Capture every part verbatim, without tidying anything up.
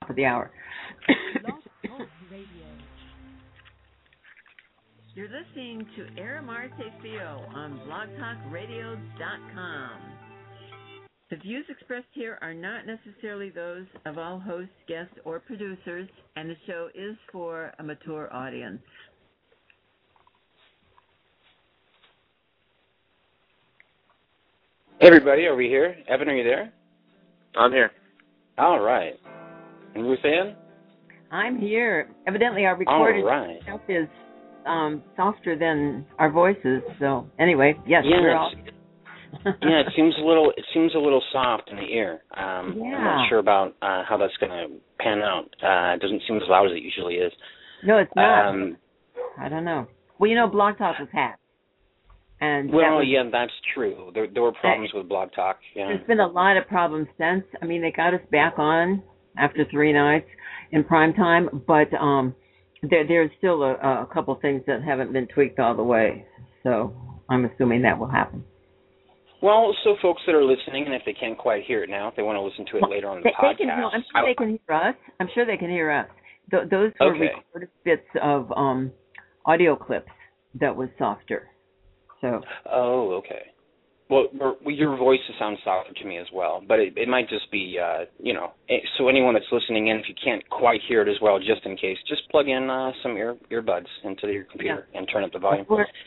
for the hour. You're listening to Aramarte Fio on blog talk radio dot com. The views expressed here are not necessarily those of all hosts, guests, or producers, and the show is for a mature audience. Hey everybody, are we here? Evan, are you there? I'm here. All right. And Ruth Ann? I'm here. Evidently, our recorded All right. stuff is um, softer than our voices. So anyway, yes, yeah, we're all. yeah, it seems a little. It seems a little soft in the ear. Um, yeah. I'm not sure about uh, how that's going to pan out. Uh, it doesn't seem as loud as it usually is. No, it's not. Um, I don't know. Well, you know, Blog Talk was hacked. And well, that was, yeah, that's true. There, there were problems with Blog Talk. Yeah. There's been a lot of problems since. I mean, they got us back on after three nights in prime time, but um, there, there's still a, a couple things that haven't been tweaked all the way. So I'm assuming that will happen. Well, so folks that are listening, and if they can't quite hear it now, if they want to listen to it later on in the they, podcast. They can, no, I'm sure I, they can hear us. I'm sure they can hear us. Th- those were okay. recorded bits of um, audio clips that was softer. So. Oh, okay. Well, your voice sounds softer to me as well, but it, it might just be, uh, you know, so anyone that's listening in, if you can't quite hear it as well, just in case, just plug in uh, some ear earbuds into your computer yeah. and turn up the volume.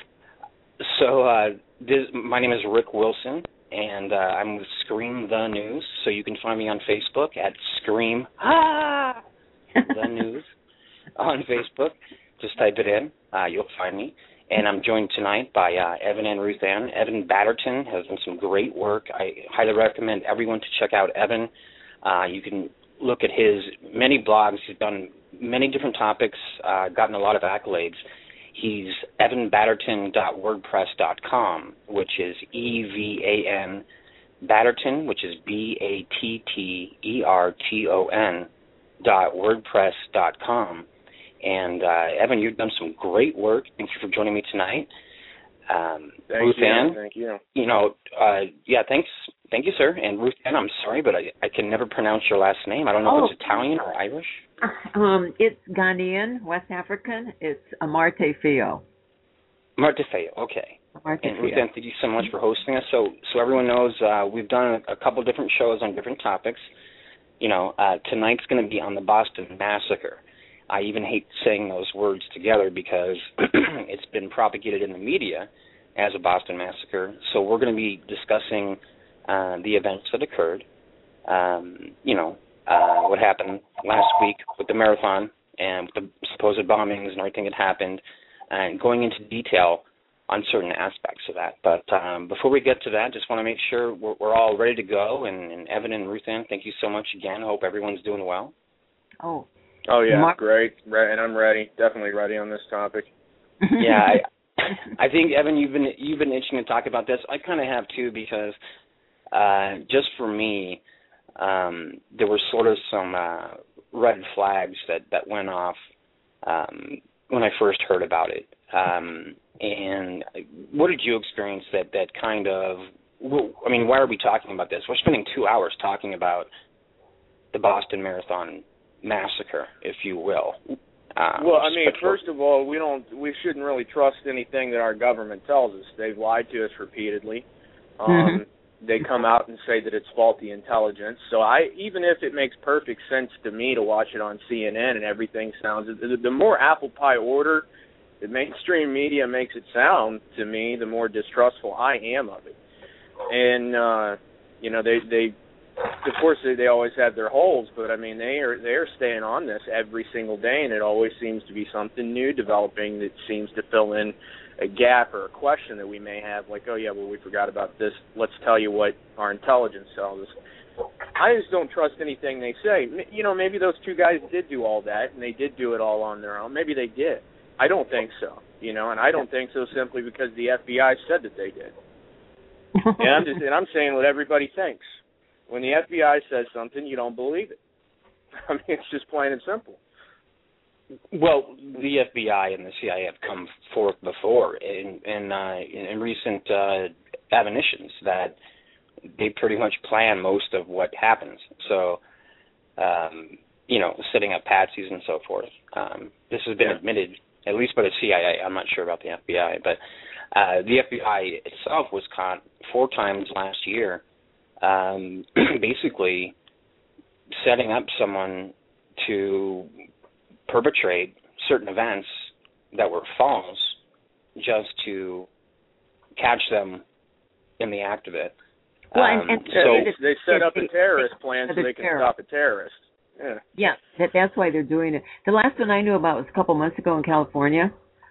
So uh, this, my name is Rick Wilson, and uh, I'm with Scream the News, so you can find me on Facebook at Scream ah! the News on Facebook. Just type it in. Uh, you'll find me. And I'm joined tonight by uh, Evan and Ruth Ann. Evan Batterton has done some great work. I highly recommend everyone to check out Evan. Uh, you can look at his many blogs. He's done many different topics, uh, gotten a lot of accolades. He's evan batterton dot wordpress dot com, which is E V A N, Batterton, which is B A T T E R T O N, dot wordpress dot com. And, uh, Evan, you've done some great work. Thank you for joining me tonight. Um, thank Ruth you. Ann, thank you. You know, uh, yeah, thanks. Thank you, sir. And Ruth Ann, I'm sorry, but I, I can never pronounce your last name. I don't know oh. if it's Italian or Irish. Um, it's Ghanaian, West African. It's Amarte Fio. Amarte Fio, okay. Amarte and Fio. Ruth Ann, thank you so much for hosting us. So, so everyone knows uh, we've done a, a couple different shows on different topics. You know, uh, tonight's going to be on the Boston Massacre. I even hate saying those words together because it's been propagated in the media as a Boston Massacre. So we're going to be discussing uh, the events that occurred, um, you know, uh, what happened last week with the marathon and with the supposed bombings and everything that happened, and going into detail on certain aspects of that. But um, before we get to that, just want to make sure we're, we're all ready to go. And, and Evan and Ruth Ann, thank you so much again. I hope everyone's doing well. Oh. Oh, yeah, Mark- great. Re- and I'm ready, definitely ready on this topic. yeah, I, I think, Evan, you've been you've been itching to talk about this. I kind of have, too, because uh, just for me, um, there were sort of some uh, red flags that, that went off um, when I first heard about it. Um, and what did you experience that, that kind of, I mean, why are we talking about this? We're spending two hours talking about the Boston Marathon Massacre, if you will. Um, well, I mean, first of all, we don't, we shouldn't really trust anything that our government tells us. They've lied to us repeatedly. Um, mm-hmm. They come out and say that it's faulty intelligence. So I, even if it makes perfect sense to me to watch it on C N N and everything sounds, the, the more apple pie order the mainstream media makes it sound to me, the more distrustful I am of it. And uh, you know, they they. Of course, they, they always have their holes, but, I mean, they are they're staying on this every single day, and it always seems to be something new developing that seems to fill in a gap or a question that we may have, like, oh, yeah, well, we forgot about this. Let's tell you what our intelligence tells us. I just don't trust anything they say. You know, maybe those two guys did do all that, and they did do it all on their own. Maybe they did. I don't think so, you know, and I don't think so simply because the F B I said that they did. and, I'm just, and I'm saying what everybody thinks. When the F B I says something, you don't believe it. I mean, it's just plain and simple. Well, the F B I and the C I A have come forth before in in, uh, in, in recent uh, admonitions that they pretty much plan most of what happens. So, um, you know, setting up patsies and so forth. Um, this has been yeah. admitted, at least by the C I A. I'm not sure about the F B I, but uh, the F B I itself was caught four times last year, um, basically setting up someone to perpetrate certain events that were false just to catch them in the act of it. Well, um, and, and so they, they set up a terrorist plan so they can terror. stop a terrorist. Yeah, yeah that, that's why they're doing it. The last one I knew about was a couple months ago in California.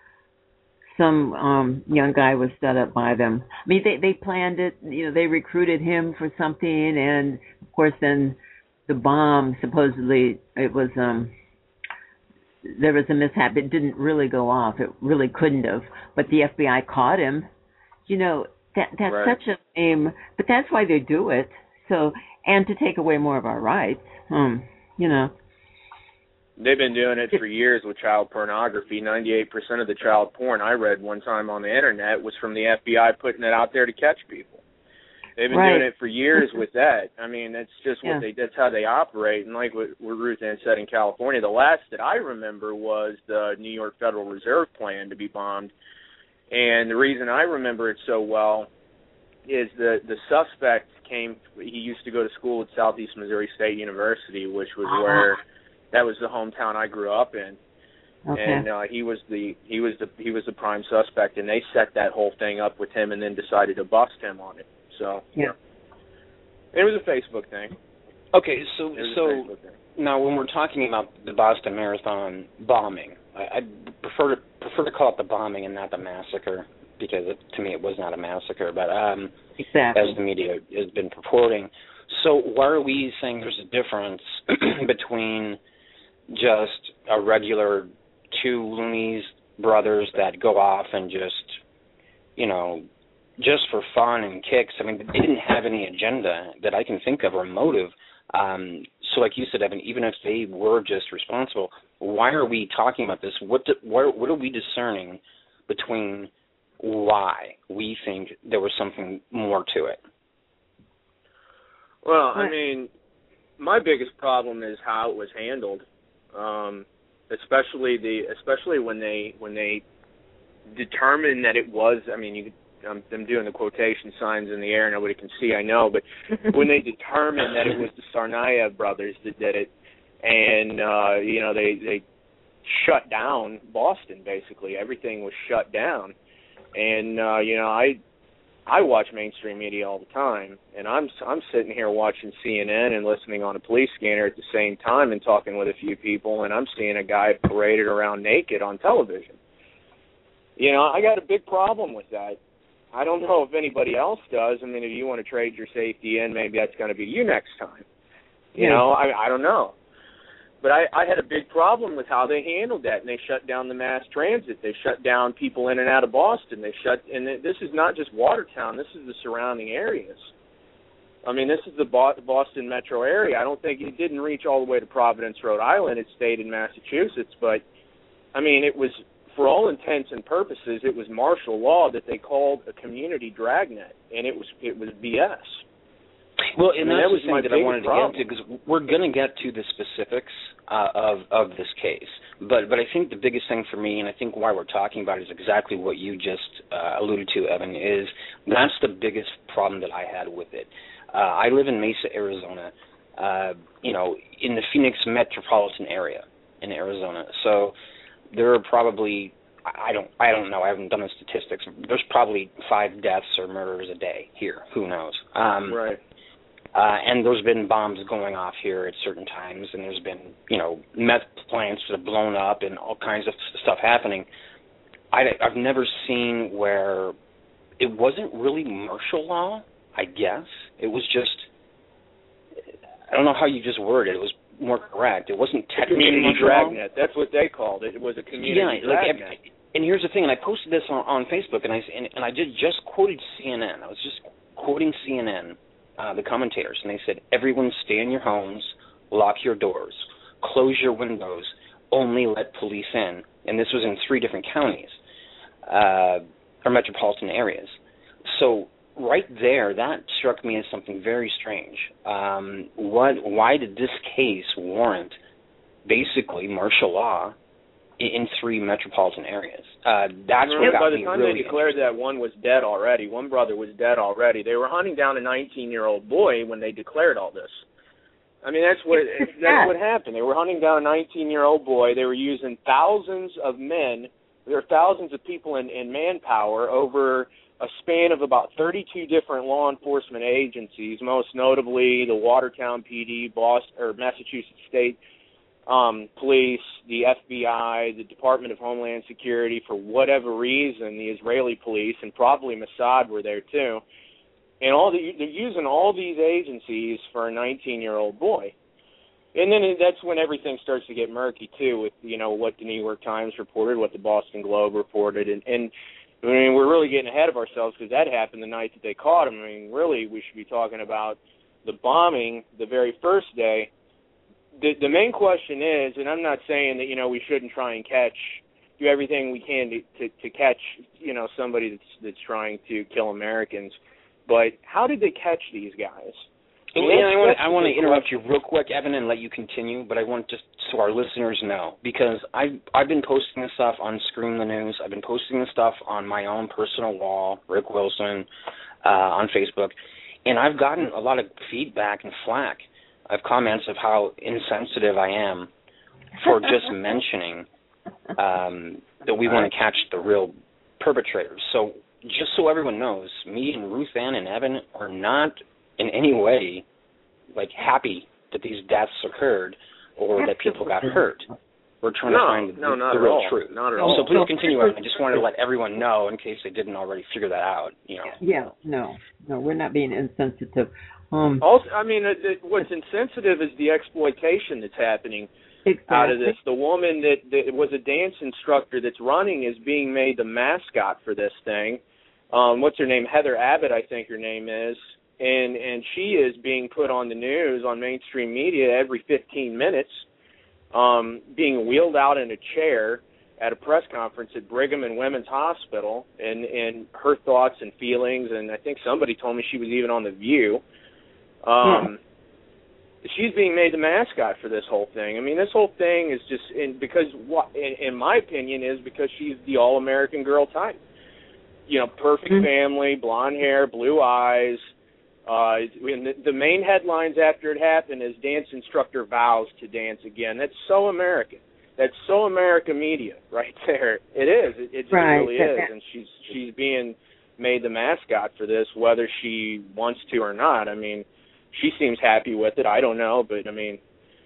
Some um young guy was set up by them. I mean, they they planned it. You know, they recruited him for something, and of course, then the bomb supposedly it was um there was a mishap. It didn't really go off. It really couldn't have. But the F B I caught him. You know, that that's right. such a shame. But that's why they do it. So and to take away more of our rights. Um, you know. They've been doing it for years with child pornography. ninety-eight percent of the child porn I read one time on the internet was from the F B I putting it out there to catch people. They've been right. doing it for years with that. I mean, that's just yeah. what they, that's how they operate. And like what, what Ruth Ann said in California, the last that I remember was the New York Federal Reserve plan to be bombed. And the reason I remember it so well is the the suspect came, he used to go to school at Southeast Missouri State University, which was uh-huh. where, that was the hometown I grew up in. Okay. And uh, he was the he was the he was the prime suspect, and they set that whole thing up with him, and then decided to bust him on it. So yeah, it was a Facebook thing. Okay, so so now when we're talking about the Boston Marathon bombing, I, I prefer to prefer to call it the bombing and not the massacre, because it, to me it was not a massacre, but um, exactly. as the media has been purporting. So why are we saying there's a difference between just a regular two loonies brothers that go off and just, you know, just for fun and kicks? I mean, they didn't have any agenda that I can think of or motive. Um, so like you said, Evan, even if they were just responsible, why are we talking about this? What do, what, what are we discerning between why we think there was something more to it? Well, I mean, my biggest problem is how it was handled. Um, especially the especially when they when they determined that it was. I mean, you, I'm, I'm doing the quotation signs in the air. Nobody can see, I know, but when they determined that it was the Tsarnaev brothers that did it, and uh, you know they they shut down Boston. Basically, everything was shut down, and uh, you know I. I watch mainstream media all the time, and I'm I'm sitting here watching C N N and listening on a police scanner at the same time and talking with a few people, and I'm seeing a guy paraded around naked on television. You know, I got a big problem with that. I don't know if anybody else does. I mean, if you want to trade your safety in, maybe that's going to be you next time. You yeah. know, I I don't know. But I, I had a big problem with how they handled that, and they shut down the mass transit. They shut down people in and out of Boston. They shut, and this is not just Watertown. This is the surrounding areas. I mean, this is the Boston metro area. I don't think it didn't reach all the way to Providence, Rhode Island. It stayed in Massachusetts. But, I mean, it was, for all intents and purposes, it was martial law that they called a community dragnet, and it was it was B S. Well, and I mean, that's that was the thing that I wanted problem. to get to, because we're going to get to the specifics uh, of of this case. But but I think the biggest thing for me, and I think why we're talking about it, is exactly what you just uh, alluded to, Evan, is that's the biggest problem that I had with it. Uh, I live in Mesa, Arizona, uh, you know, in the Phoenix metropolitan area in Arizona. So there are probably, I don't I don't know, I haven't done the statistics. There's probably five deaths or murders a day here. Who knows? Um, right. Uh, and there's been bombs going off here at certain times, and there's been, you know, meth plants that have blown up and all kinds of stuff happening. I, I've never seen where it wasn't really martial law, I guess. It was just, I don't know how you just worded it. It was more correct. It wasn't technically community martial dragnet. law. That's what they called it. It was a community yeah, dragnet. Like, and here's the thing, and I posted this on, on Facebook, and I, and, and I did just quoted C N N. I was just quoting C N N. Uh, the commentators, and they said, everyone stay in your homes, lock your doors, close your windows, only let police in. And this was in three different counties, uh, or metropolitan areas. So right there, that struck me as something very strange. Um, what? Why did this case warrant basically martial law in, in three metropolitan areas. Uh, that's what got by the me time really they declared that one was dead already, one brother was dead already, they were hunting down a nineteen-year-old boy when they declared all this. I mean, that's what that's what happened. They were hunting down a nineteen-year-old boy. They were using thousands of men. There are thousands of people in, in manpower over a span of about thirty-two different law enforcement agencies, most notably the Watertown P D, Boston, or Massachusetts State um, Police, the F B I, the Department of Homeland Security. For whatever reason, the Israeli police and probably Mossad were there too. And all the, they're using all these agencies for a nineteen-year-old boy. And then that's when everything starts to get murky, too, with, you know, what the New York Times reported, what the Boston Globe reported. And, and I mean, we're really getting ahead of ourselves because that happened the night that they caught him. I mean, really, we should be talking about the bombing the very first day. The, the main question is, and I'm not saying that, you know, we shouldn't try and catch, do everything we can to, to, to catch, you know, somebody that's, that's trying to kill Americans. But how did they catch these guys? I, mean, I, want, I want to interrupt you real quick, Evan, and let you continue, but I want just so our listeners know, because I've, I've been posting this stuff on Scream the News. I've been posting this stuff on my own personal wall, Rick Wilson, uh, on Facebook, and I've gotten a lot of feedback and flack. I have comments of how insensitive I am for just mentioning um, that we want to catch the real perpetrators. So just so everyone knows, me and Ruth Ann and Evan are not in any way, like, happy that these deaths occurred or that people got hurt. We're trying no, to find no, the, not the at real all. truth. Not at all. So please continue on. I just wanted to let everyone know in case they didn't already figure that out. You know. Yeah, no, no, we're not being insensitive. Um, also, I mean, it, it, what's insensitive is the exploitation that's happening exactly. out of this. The woman that, that was a dance instructor that's running is being made the mascot for this thing. Um, what's her name? Heather Abbott, I think her name is. And and she is being put on the news, on mainstream media every fifteen minutes, um, being wheeled out in a chair at a press conference at Brigham and Women's Hospital, and, and her thoughts and feelings, and I think somebody told me she was even on The View. Um, yeah. She's being made the mascot for this whole thing. I mean, this whole thing is just, in, because, in, in my opinion, is because she's the all-American girl type. You know, perfect mm-hmm. family, blonde hair, blue eyes. Uh, the, the main headlines after it happened is dance instructor vows to dance again. That's so American. That's so American media right there. It is. It, it right. really is. And she's she's being made the mascot for this, whether she wants to or not. I mean, she seems happy with it. I don't know, but I mean,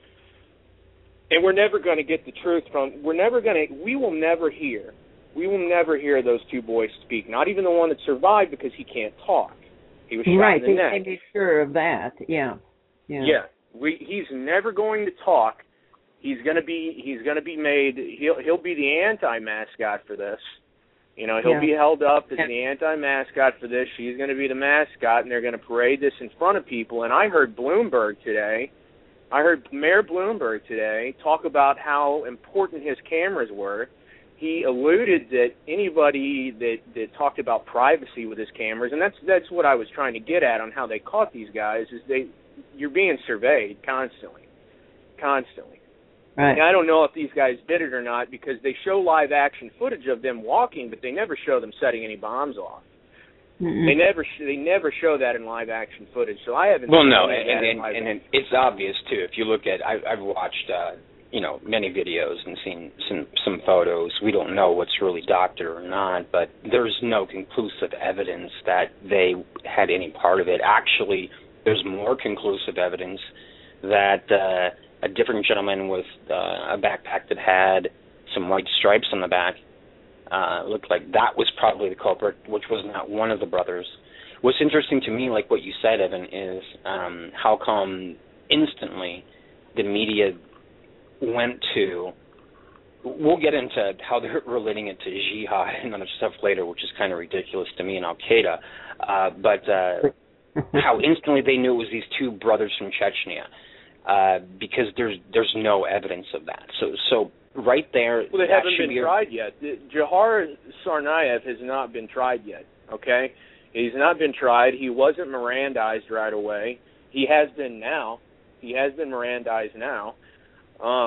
and we're never going to get the truth from. We're never going to. We will never hear. We will never hear those two boys speak. Not even the one that survived because he can't talk. He was shot right, in the neck. Right, be sure of that. Yeah, yeah. Yeah, we, he's never going to talk. He's gonna be. He's gonna be made. He'll he'll be the anti-mascot for this. You know, he'll yeah. be held up as yeah. the anti-mascot for this. She's gonna be the mascot, and they're gonna parade this in front of people. And I heard Bloomberg today. I heard Mayor Bloomberg today talk about how important his cameras were. He alluded that anybody that, that talked about privacy with his cameras, and that's that's what I was trying to get at on how they caught these guys, is they you're being surveyed constantly, constantly. Right. And I don't know if these guys did it or not because they show live action footage of them walking, but they never show them setting any bombs off. Mm-hmm. They never sh- they never show that in live action footage. So I haven't. Well, seen no, that and in and, and, and it's obvious too. If you look at, I, I've watched. Uh, you know, many videos and seen some, some photos. We don't know what's really doctored or not, but there's no conclusive evidence that they had any part of it. Actually, there's more conclusive evidence that uh, a different gentleman with uh, a backpack that had some white stripes on the back uh, looked like that was probably the culprit, which was not one of the brothers. What's interesting to me, like what you said, Evan, is um, how come instantly the media went to, we'll get into how they're relating it to jihad and other stuff later, which is kind of ridiculous to me, and Al-Qaeda, uh, but uh, how instantly they knew it was these two brothers from Chechnya, uh, because there's there's no evidence of that. So so right there, well, they that haven't should been be tried yet. Jahar Tsarnaev has not been tried yet, okay? He's not been tried. He wasn't Mirandized right away. He has been now. He has been Mirandized now. Um,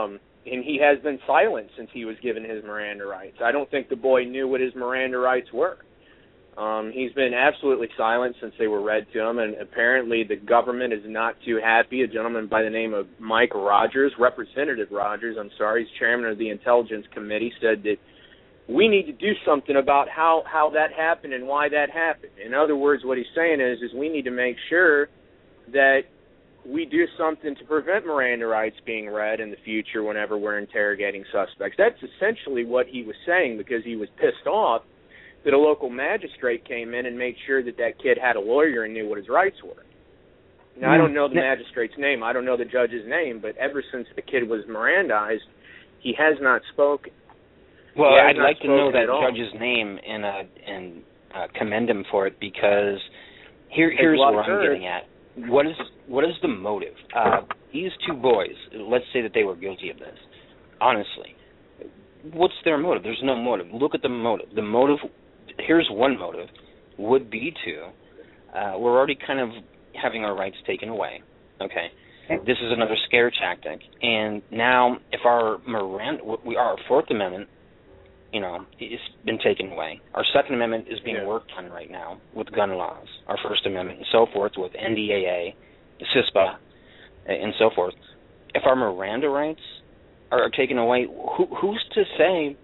and he has been silent since he was given his Miranda rights. I don't think the boy knew what his Miranda rights were. Um, he's been absolutely silent since they were read to him, and apparently the government is not too happy. A gentleman by the name of Mike Rogers, Representative Rogers, I'm sorry, he's chairman of the Intelligence Committee, said that we need to do something about how, how that happened and why that happened. In other words, what he's saying is, is we need to make sure that we do something to prevent Miranda rights being read in the future whenever we're interrogating suspects. That's essentially what he was saying, because he was pissed off that a local magistrate came in and made sure that that kid had a lawyer and knew what his rights were. Now, I don't know the magistrate's name. I don't know the judge's name, but ever since the kid was Mirandized, he has not spoken. Well, I'd like to know that judge's name and uh, and uh, commend him for it, because here here's where I'm getting at. What is what is the motive? Uh, these two boys, let's say that they were guilty of this. Honestly, what's their motive? There's no motive. Look at the motive. The motive, here's one motive, would be to, uh, we're already kind of having our rights taken away, okay? This is another scare tactic. And now if our Miranda, we, our Fourth Amendment, you know, it's been taken away. Our Second Amendment is being yeah. worked on right now with gun laws. Our First Amendment and so forth with N D A A, CISPA, and so forth. If our Miranda rights are taken away, who, who's to say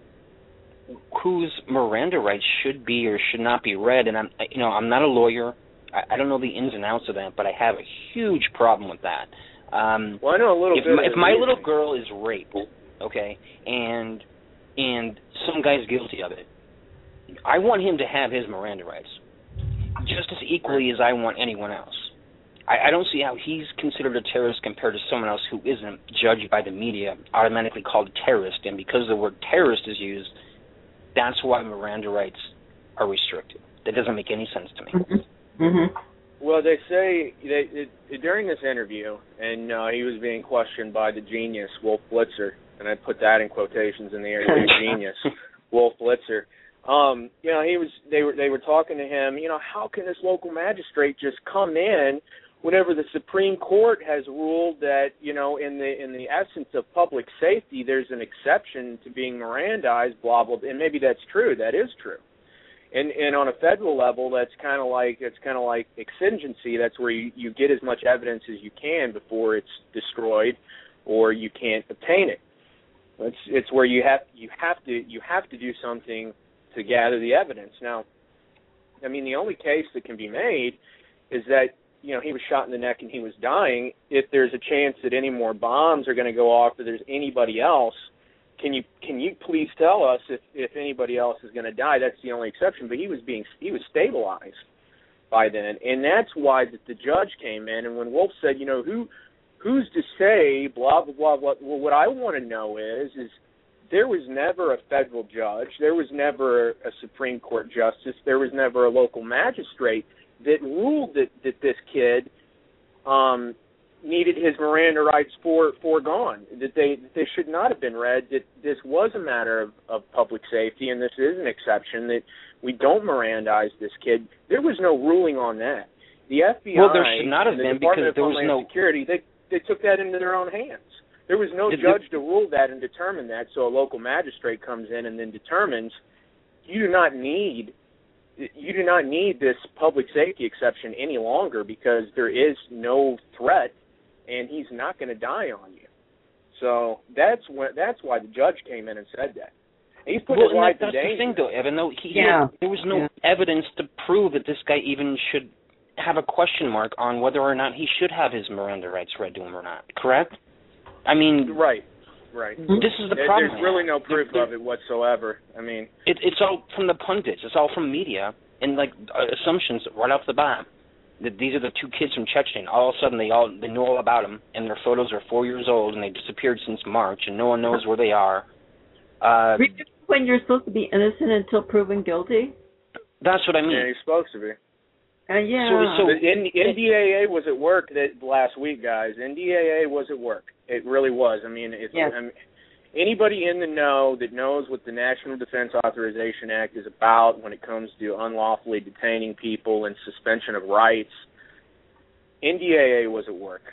whose Miranda rights should be or should not be read? And I'm, you know, I'm not a lawyer. I, I don't know the ins and outs of that, but I have a huge problem with that. Um, well, I know a little if bit. My, if my little girl is raped, okay, and and some guy's guilty of it, I want him to have his Miranda rights just as equally as I want anyone else. I, I don't see how he's considered a terrorist compared to someone else who isn't, judged by the media, automatically called a terrorist. And because the word terrorist is used, that's why Miranda rights are restricted. That doesn't make any sense to me. Mm-hmm. Mm-hmm. Well, they say they, it, during this interview, and uh, he was being questioned by the genius, Wolf Blitzer, and I put that in quotations in the air, the genius, Wolf Blitzer. Um, you know, he was. They were. They were talking to him. You know, how can this local magistrate just come in whenever the Supreme Court has ruled that, you know, in the in the essence of public safety, there's an exception to being Mirandized, blah blah. And maybe that's true. That is true. And and on a federal level, that's kind of like it's kind of like exigency. That's where you, you get as much evidence as you can before it's destroyed, or you can't obtain it. It's it's where you have you have to you have to do something to gather the evidence. Now, I mean, the only case that can be made is that, you know, he was shot in the neck and he was dying. If there's a chance that any more bombs are going to go off, or there's anybody else, can you can you please tell us if, if anybody else is going to die? That's the only exception. But he was being he was stabilized by then, and that's why the, the judge came in. And when Wolf said, you know, who who's to say blah blah blah blah. Well, what I want to know is is there was never a federal judge, there was never a Supreme Court justice, there was never a local magistrate that ruled that, that this kid um, needed his Miranda rights for foregone, that they that they should not have been read, that this was a matter of, of public safety, and this is an exception, that we don't Mirandize this kid. There was no ruling on that. The F B I well, there should not have and the been Department because there of was Homeland no Security, they, they took that into their own hands. There was no the, judge to rule that and determine that, so a local magistrate comes in and then determines you do not need you do not need this public safety exception any longer because there is no threat and he's not going to die on you. So that's when, that's why the judge came in and said that. And he's put well, his life that, in that's danger. the thing, though, Evan. Though he, yeah. had, there was no yeah. evidence to prove that this guy even should have a question mark on whether or not he should have his Miranda rights read to him or not. Correct? I mean, right, right. This is the there, problem. There's really no proof there, of it whatsoever. I mean, it, it's all from the pundits. It's all from media and like uh, assumptions right off the bat that these are the two kids from Chechnya. All of a sudden, they all they know all about them, and their photos are four years old, and they disappeared since March, and no one knows where they are. Uh, when you're supposed to be innocent until proven guilty. That's what I mean. Yeah, he's supposed to be. Uh, yeah. So, so the N- NDAA was at work that last week, guys. N D A A was at work. It really was. I mean, if yes. I mean, anybody in the know that knows what the National Defense Authorization Act is about when it comes to unlawfully detaining people and suspension of rights, N D A A was at work.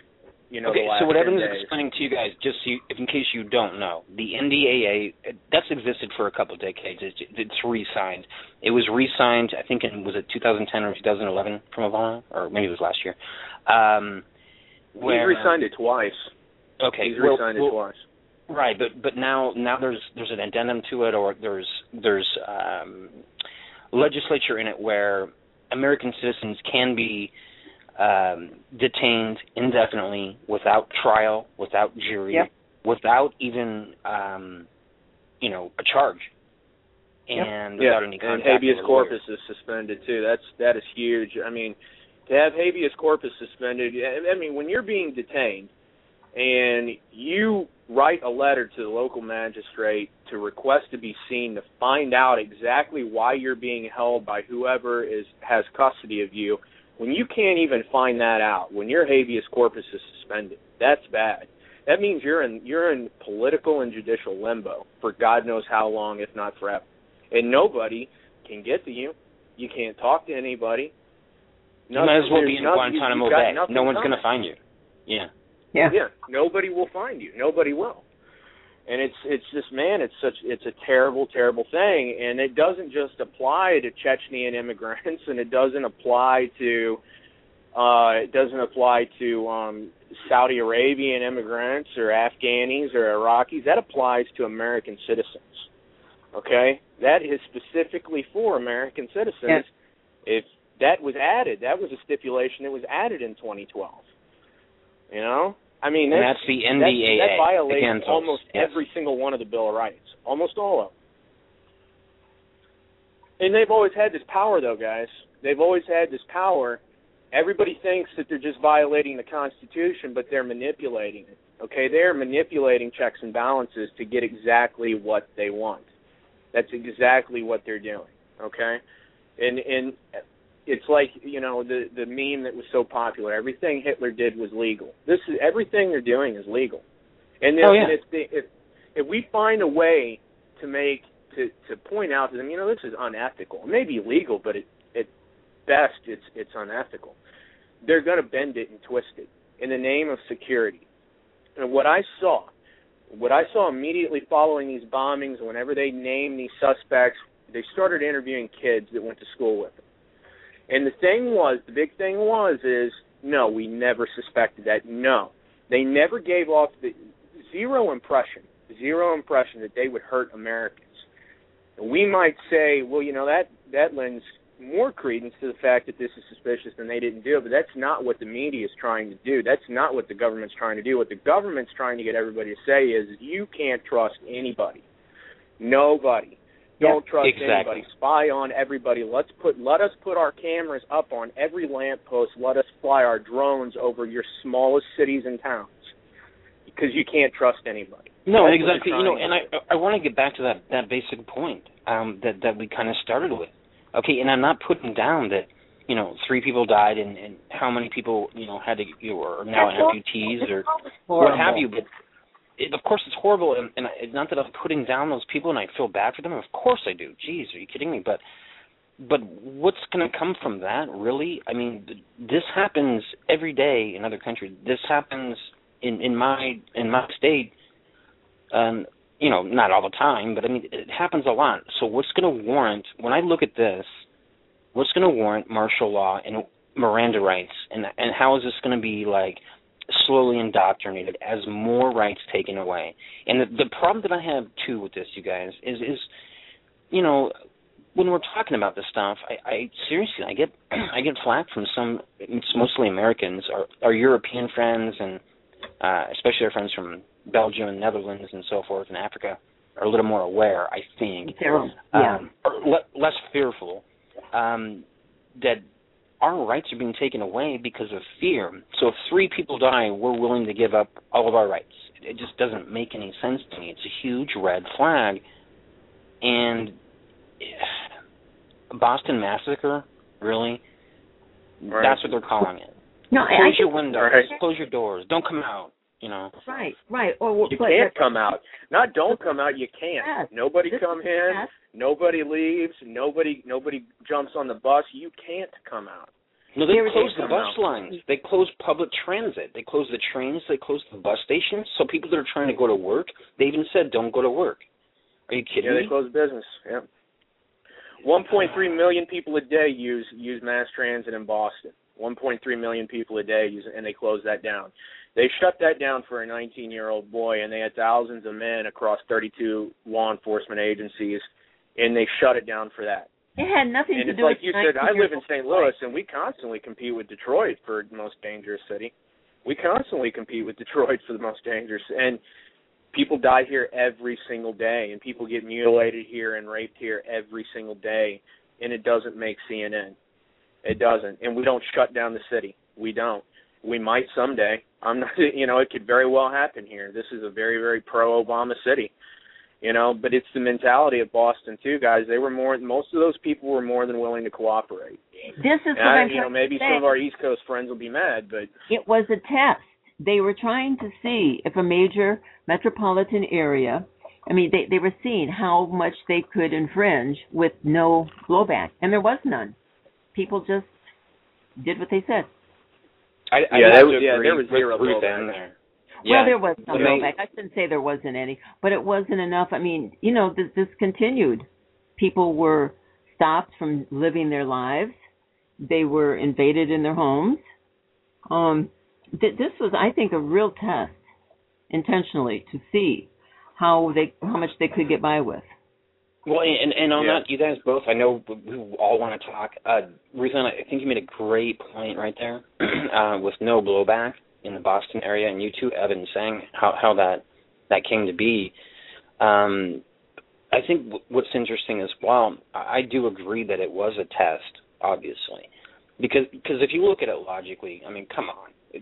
you know, okay, the last so what ten Evans days. is explaining to you guys, just so you, in case you don't know, the N D A A, that's existed for a couple of decades. It's, it's re-signed. It was re-signed, I think, in, was it two thousand ten or two thousand eleven from Obama? Or maybe it was last year. Um, where, He's re-signed it twice. Okay. He's well, re-signed well, it twice. Right, but but now now there's there's an addendum to it, or there's there's um, legislature in it where American citizens can be um, detained indefinitely without trial, without jury, yep. without even um, you know a charge, and yep. without yeah. any contact. And habeas with a corpus lawyer. is suspended too. That's that is huge. I mean, to have habeas corpus suspended. I mean, when you're being detained and you write a letter to the local magistrate to request to be seen to find out exactly why you're being held by whoever is has custody of you, when you can't even find that out, when your habeas corpus is suspended, that's bad. That means you're in you're in political and judicial limbo for God knows how long, if not forever. And nobody can get to you. You can't talk to anybody. You might as well be in Guantanamo Bay. No one's going to find you. Yeah. Yeah. Yeah. Nobody will find you. Nobody will. And it's it's just man, it's such it's a terrible, terrible thing. And it doesn't just apply to Chechnyan immigrants, and it doesn't apply to uh, it doesn't apply to um, Saudi Arabian immigrants or Afghanis or Iraqis. That applies to American citizens. Okay, that is specifically for American citizens. Yes. If that was added, that was a stipulation that was added in twenty twelve. You know. I mean, that's, and that's the N D A A. That, that violates against almost yes. every single one of the Bill of Rights. Almost all of them. And they've always had this power, though, guys. They've always had this power. Everybody thinks that they're just violating the Constitution, but they're manipulating it. Okay? They're manipulating checks and balances to get exactly what they want. That's exactly what they're doing. Okay? And and it's like, you know, the, the meme that was so popular. Everything Hitler did was legal. This is everything they're doing is legal. And, oh, if, yeah. and if, they, if if we find a way to make to, to point out to them, you know, this is unethical. It may be legal, but it, at best it's it's unethical. They're going to bend it and twist it in the name of security. And what I saw, what I saw immediately following these bombings, whenever they named these suspects, they started interviewing kids that went to school with them. And the thing was, the big thing was, is, no, we never suspected that. No. They never gave off the zero impression, zero impression that they would hurt Americans. And we might say, well, you know, that, that lends more credence to the fact that this is suspicious and they didn't do it, but that's not what the media is trying to do. That's not what the government's trying to do. What the government's trying to get everybody to say is, you can't trust anybody. Nobody. Don't yep. trust exactly. anybody. Spy on everybody. Let's put let us put our cameras up on every lamppost. Let us fly our drones over your smallest cities and towns, because you can't trust anybody. No, That's exactly. You know, and I I want to get back to that, that basic point um, that that we kind of started with. Okay, and I'm not putting down that, you know, three people died and, and how many people, you know, had to you know, are now amputees or what have you, but. It, of course, it's horrible, and, and I, not that I'm putting down those people and I feel bad for them. Of course I do. Jeez, are you kidding me? But but what's going to come from that, really? I mean, this happens every day in other countries. This happens in, in my in my state, um, you know, not all the time, but, I mean, it happens a lot. So what's going to warrant, when I look at this, what's going to warrant martial law and Miranda rights, and and how is this going to be, like, slowly indoctrinated as more rights taken away? And the, the problem that I have too with this, you guys, is is you know, when we're talking about this stuff, I, I seriously I get I get flack from some, it's mostly Americans, our, our European friends, and uh, especially our friends from Belgium and Netherlands and so forth, and Africa, are a little more aware, I think, Terrible. Yeah. um, or le- less fearful um, that our rights are being taken away because of fear. So if three people die, we're willing to give up all of our rights. It just doesn't make any sense to me. It's a huge red flag. And Boston Massacre, really? Right. That's what they're calling it. No, close I your think, windows, right. close your doors, don't come out, you know. Right, right. Or You but, can't but, come out. Not don't come out, you can't. Yes. Nobody This come is in, yes. nobody leaves, nobody nobody jumps on the bus. You can't come out. No, they closed the bus lines. They closed public transit. They closed the trains. They closed the bus stations. So people that are trying to go to work, they even said, don't go to work. Are you kidding yeah, me? Yeah, they closed business, yeah. one point three million people a day use use mass transit in Boston. one point three million people a day use, and they closed that down. They shut that down for a nineteen-year-old boy, and they had thousands of men across thirty-two law enforcement agencies, and they shut it down for that. It had nothing and to it's do like with you said, I live in Saint Louis, and we constantly compete with Detroit for the most dangerous city. We constantly compete with Detroit for the most dangerous. And people die here every single day, and people get mutilated here and raped here every single day, and it doesn't make C N N. It doesn't. And we don't shut down the city. We don't. We might someday. I'm not, you know, it could very well happen here. This is a very, very pro-Obama city. You know, but it's the mentality of Boston too, guys. They were more. Most of those people were more than willing to cooperate. This is and what I, I'm you know, maybe say. some of our East Coast friends will be mad, but it was a test. They were trying to see if a major metropolitan area. I mean, they they were seeing how much they could infringe with no blowback, and there was none. People just did what they said. I, I yeah, have there, to yeah, agree there was with zero Ruth blowback in there. Well, Yeah. there was some I mean, blowback. I shouldn't say there wasn't any, but it wasn't enough. I mean, you know, this, this continued. People were stopped from living their lives. They were invaded in their homes. Um, th- this was, I think, a real test, intentionally, to see how they how much they could get by with. Well, and, and on Yeah. that, you guys both, I know we all want to talk. Uh, Ruth, I think you made a great point right there uh, with no blowback in the Boston area, and you too, Evan, saying how, how that, that came to be. Um, I think w- what's interesting as well, I, I do agree that it was a test, obviously, because because if you look at it logically, I mean, come on.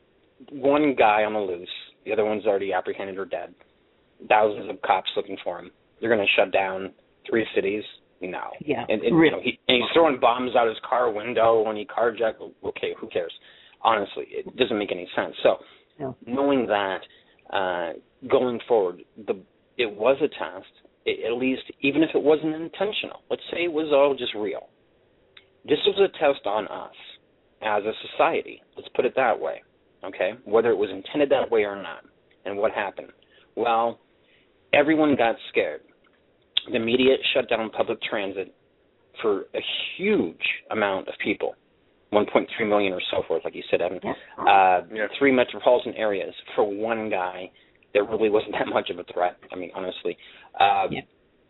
One guy on the loose, the other one's already apprehended or dead, thousands of cops looking for him. They're going to shut down three cities? No. Yeah, and, and, really. you know, he, and he's throwing bombs out his car window when he carjacked. Okay, who cares? Honestly, it doesn't make any sense. So, no. knowing that, uh, going forward, the it was a test, it, at least even if it wasn't intentional. Let's say it was all just real. This was a test on us as a society. Let's put it that way, okay? Whether it was intended that way or not. And what happened? Well, everyone got scared. The media shut down public transit for a huge amount of people. one point three million or so forth, like you said, Evan. Yeah. Uh, Yeah. Three metropolitan areas for one guy. There really wasn't that much of a threat, I mean, honestly. Uh, Yeah.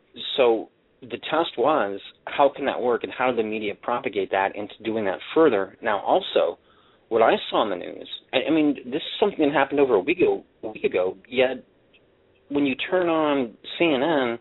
So the test was, how can that work, and how did the media propagate that into doing that further? Now, also, what I saw in the news, I, I mean, this is something that happened over a week ago, a week ago, yet when you turn on C N N,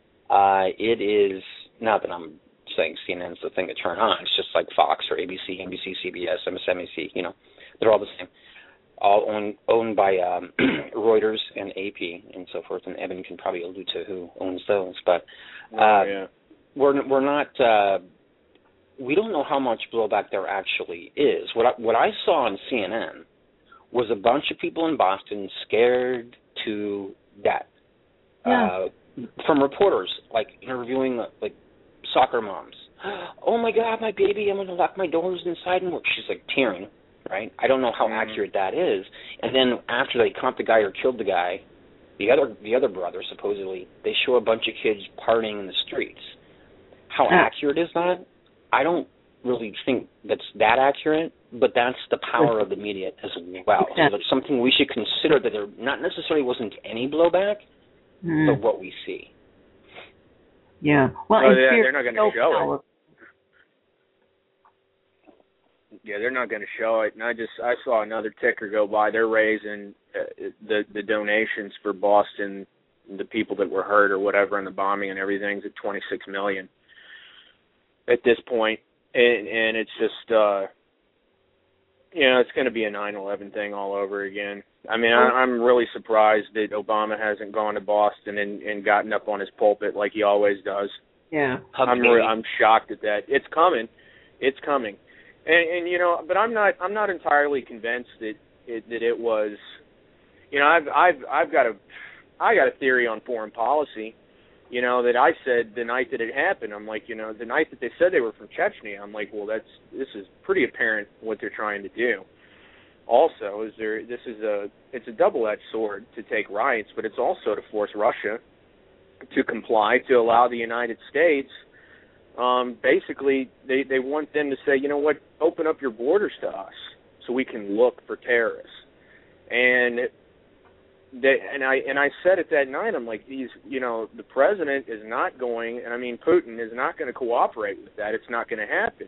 uh, it is, not that I'm saying C N N is the thing to turn on, it's just like Fox or A B C, N B C, C B S, M S N B C, you know, they're all the same, all owned, owned by um, Reuters and A P and so forth, and Evan can probably allude to who owns those, but uh, oh, yeah. we're, we're not, uh, we don't know how much blowback there actually is. What I, what I saw on C N N was a bunch of people in Boston scared to death. Yeah. Uh, from reporters, like interviewing like soccer moms. Oh my God, my baby! I'm going to lock my doors inside and work. She's like tearing, right? I don't know how Mm-hmm. accurate that is. And then after they caught the guy or killed the guy, the other the other brother supposedly, they show a bunch of kids partying in the streets. How Yeah. accurate is that? I don't really think that's that accurate, but that's the power of the media as well. Exactly. So that's something we should consider, that there not necessarily wasn't any blowback, Mm. but what we see. Yeah. Well, Oh, and yeah, fear they're not going is to so show powerful. it. Yeah, they're not going to show it. And I just I saw another ticker go by. They're raising uh, the the donations for Boston, the people that were hurt or whatever in the bombing and everything's at twenty-six million at this point, and and it's just uh, you know, it's going to be a nine eleven thing all over again. I mean, I, I'm really surprised that Obama hasn't gone to Boston and, and gotten up on his pulpit like he always does. Yeah. Hug I'm baby. re- I'm shocked at that. It's coming, it's coming, and, and you know, but I'm not I'm not entirely convinced that it, that it was, you know, I've I've I've got a I got a theory on foreign policy. you know, that I said the night that it happened. I'm like, you know, the night that they said they were from Chechnya, I'm like, well, that's this is pretty apparent what they're trying to do. Also, is there this is a it's a double-edged sword to take riots, but it's also to force Russia to comply, to allow the United States. Um, basically, they they want them to say, you know what, open up your borders to us so we can look for terrorists. And They, and I and I said it that night, I'm like, these, you know, the president is not going, and I mean Putin is not going to cooperate with that. It's not going to happen.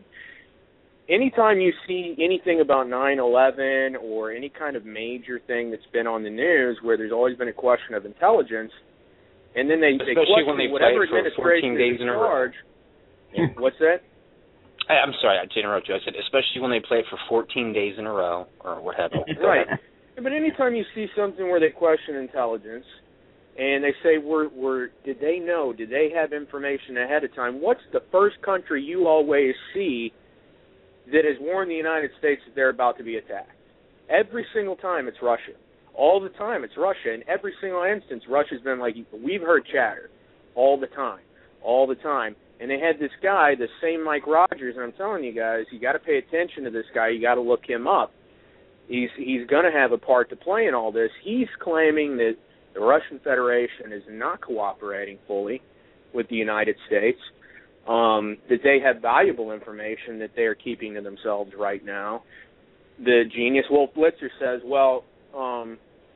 Anytime you see anything about nine eleven or any kind of major thing that's been on the news where there's always been a question of intelligence, and then they, they Especially question when they whatever play it for fourteen days in a row. What's that? I, I'm sorry to interrupt you. I said especially when they play it for fourteen days in a row or what have you. Right. But anytime you see something where they question intelligence and they say, we're, we're, did they know, did they have information ahead of time, what's the first country you always see that has warned the United States that they're about to be attacked? Every single time it's Russia. All the time it's Russia. In every single instance, Russia's been like, we've heard chatter all the time, all the time. And they had this guy, the same Mike Rogers, and I'm telling you guys, you got to pay attention to this guy. You got to look him up. He's he's going to have a part to play in all this. He's claiming that the Russian Federation is not cooperating fully with the United States, um, that they have valuable information that they are keeping to themselves right now. The genius Wolf Blitzer says, well, um,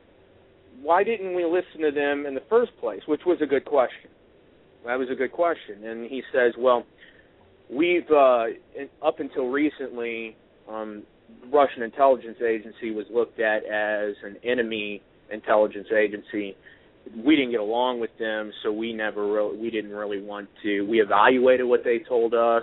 why didn't we listen to them in the first place, which was a good question. That was a good question. And he says, well, we've, uh, up until recently, um, Russian intelligence agency was looked at as an enemy intelligence agency. We didn't get along with them, so we never really, we didn't really want to. We evaluated what they told us,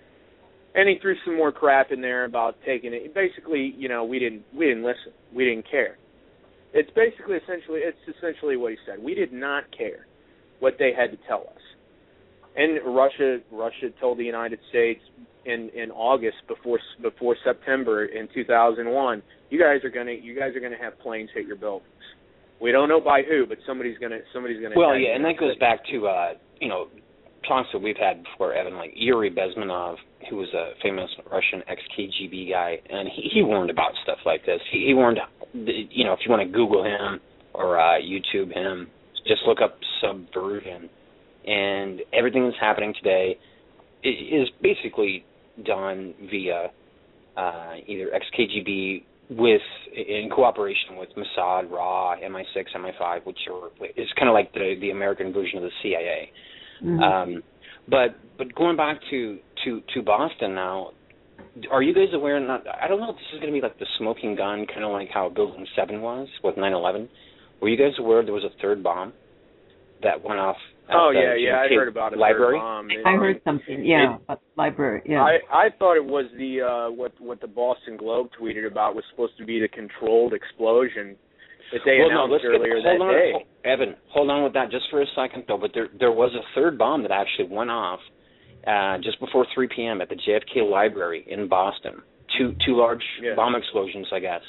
and he threw some more crap in there about taking it. Basically, you know, we didn't we didn't listen. We didn't care. It's basically essentially it's essentially what he said. We did not care what they had to tell us. And Russia Russia told the United States in, in August before before September in two thousand one, you guys are gonna you guys are gonna have planes hit your buildings. We don't know by who, but somebody's gonna somebody's gonna. Well, yeah, and that goes back to uh, you know talks that we've had before, Evan, like Yuri Bezmenov, who was a famous Russian ex-K G B guy, and he, he warned about stuff like this. He, he warned, you know, if you want to Google him or uh, YouTube him, just look up Subversion. And everything that's happening today is basically done via uh, either ex-K G B with in cooperation with Mossad, R A, M I six, M I five, which are it's kind of like the the American version of the C I A. Mm-hmm. Um, but but going back to, to, to Boston now, are you guys aware? Not I don't know if this is going to be like the smoking gun, kind of like how Building Seven was with nine eleven. Were you guys aware there was a third bomb that went off? Oh yeah, yeah, I heard about it. Library. Um, I heard something. Yeah, it, library. Yeah. I, I thought it was the uh, what what the Boston Globe tweeted about was supposed to be the controlled explosion that they well, announced no, earlier get, that on, day. Hold, Evan, hold on with that just for a second though. But there there was a third bomb that actually went off uh, just before three p.m. at the J F K Library in Boston. Two two large yeah. bomb explosions, I guess,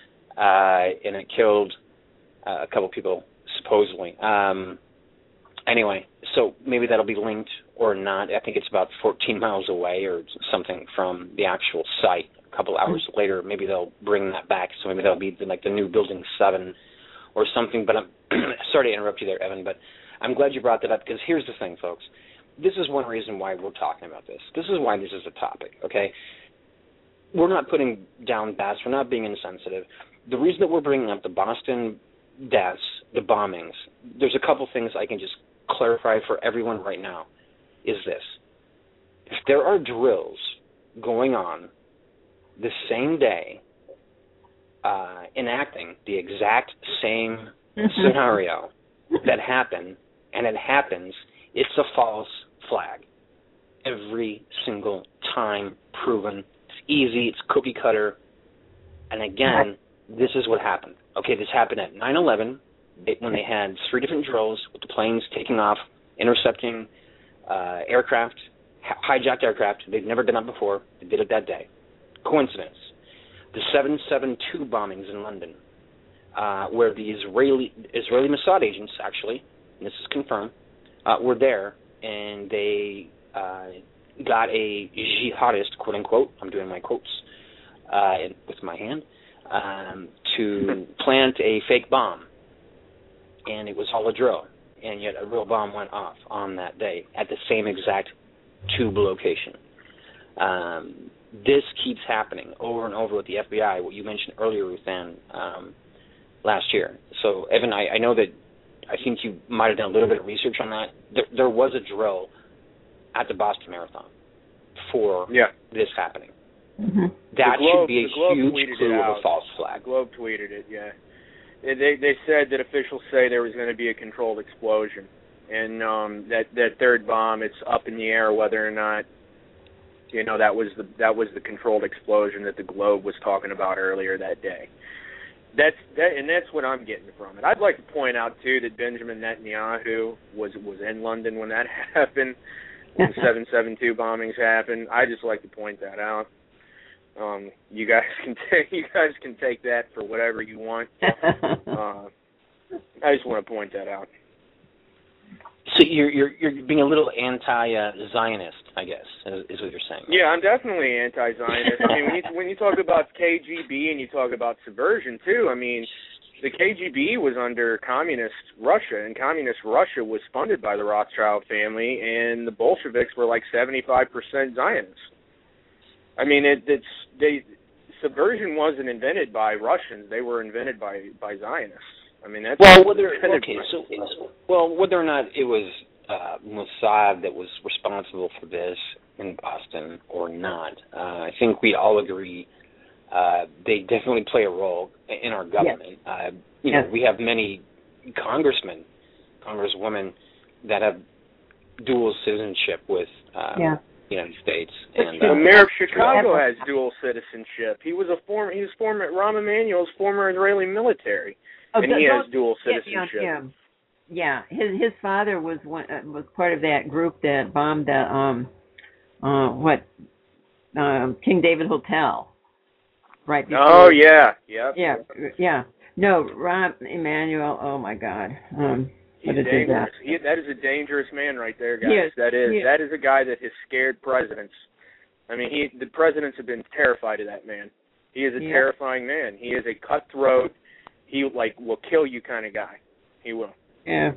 uh, and it killed uh, a couple people supposedly. Um, Anyway, so maybe that'll be linked or not. I think it's about fourteen miles away or something from the actual site. A couple hours later, maybe they'll bring that back. So maybe that'll be like the new Building seven or something. But I'm sorry to interrupt you there, Evan, but I'm glad you brought that up because here's the thing, folks. This is one reason why we're talking about this. This is why this is a topic, okay? We're not putting down bats. We're not being insensitive. The reason that we're bringing up the Boston deaths, the bombings, there's a couple things I can just clarify for everyone right now is this. If there are drills going on the same day uh, enacting the exact same scenario that happened, and it happens, it's a false flag. Every single time proven. It's easy. It's cookie cutter. And again, this is what happened. Okay, this happened at nine eleven. It, when they had three different drills with the planes taking off, intercepting uh, aircraft, hi- hijacked aircraft. They'd never done that before. They did it that day. Coincidence. The seven seven two bombings in London, uh, where the Israeli Israeli Mossad agents, actually, and this is confirmed, uh, were there, and they uh, got a jihadist, quote unquote, I'm doing my quotes uh, with my hand, um, to plant a fake bomb, and it was all a drill, and yet a real bomb went off on that day at the same exact tube location. Um, this keeps happening over and over with the F B I, what you mentioned earlier, Ruthann, um, last year. So, Evan, I, I know that I think you might have done a little bit of research on that. There, there was a drill at the Boston Marathon for yeah. this happening. Mm-hmm. That Globe, should be a huge clue of a false flag. The Globe tweeted it, yeah. They they said that officials say there was going to be a controlled explosion, and um, that that third bomb, it's up in the air whether or not, you know, that was the that was the controlled explosion that the Globe was talking about earlier that day. That's that, and that's what I'm getting from it. I'd like to point out too that Benjamin Netanyahu was was in London when that happened, when seven seven two bombings happened. I just like to point that out. Um, you guys can take you guys can take that for whatever you want. Uh, I just want to point that out. So you're you're you're being a little anti-Zionist, I guess, is, is what you're saying. Yeah, I'm definitely anti-Zionist. I mean, when you when you talk about K G B and you talk about subversion too, I mean, the K G B was under communist Russia, and communist Russia was funded by the Rothschild family, and the Bolsheviks were like seventy-five percent Zionists. I mean, it, it's they subversion wasn't invented by Russians; they were invented by by Zionists. I mean, that's well, whether okay, so well, whether or not it was uh, Mossad that was responsible for this in Boston or not, uh, I think we all agree uh, they definitely play a role in our government. Yes. Uh, you yes. know, we have many congressmen, congresswomen that have dual citizenship with uh, yeah. the United States. And the uh, mayor of Chicago has dual citizenship. He was a former, he was former Rahm Emanuel's former Israeli military. Oh, and he has dual citizenship. Yeah, yeah. His his father was one uh, was part of that group that bombed the um uh what um King David Hotel. Right. Before. Oh yeah, yep. yeah, yeah. No, Rahm Emanuel. Oh my God. Um, He's dangerous. He, that is a dangerous man right there, guys. Yes, that is yes. that is a guy that has scared presidents. I mean, he the presidents have been terrified of that man. He is a yeah. terrifying man. He is a cutthroat. He like will kill you kind of guy. He will. Yeah.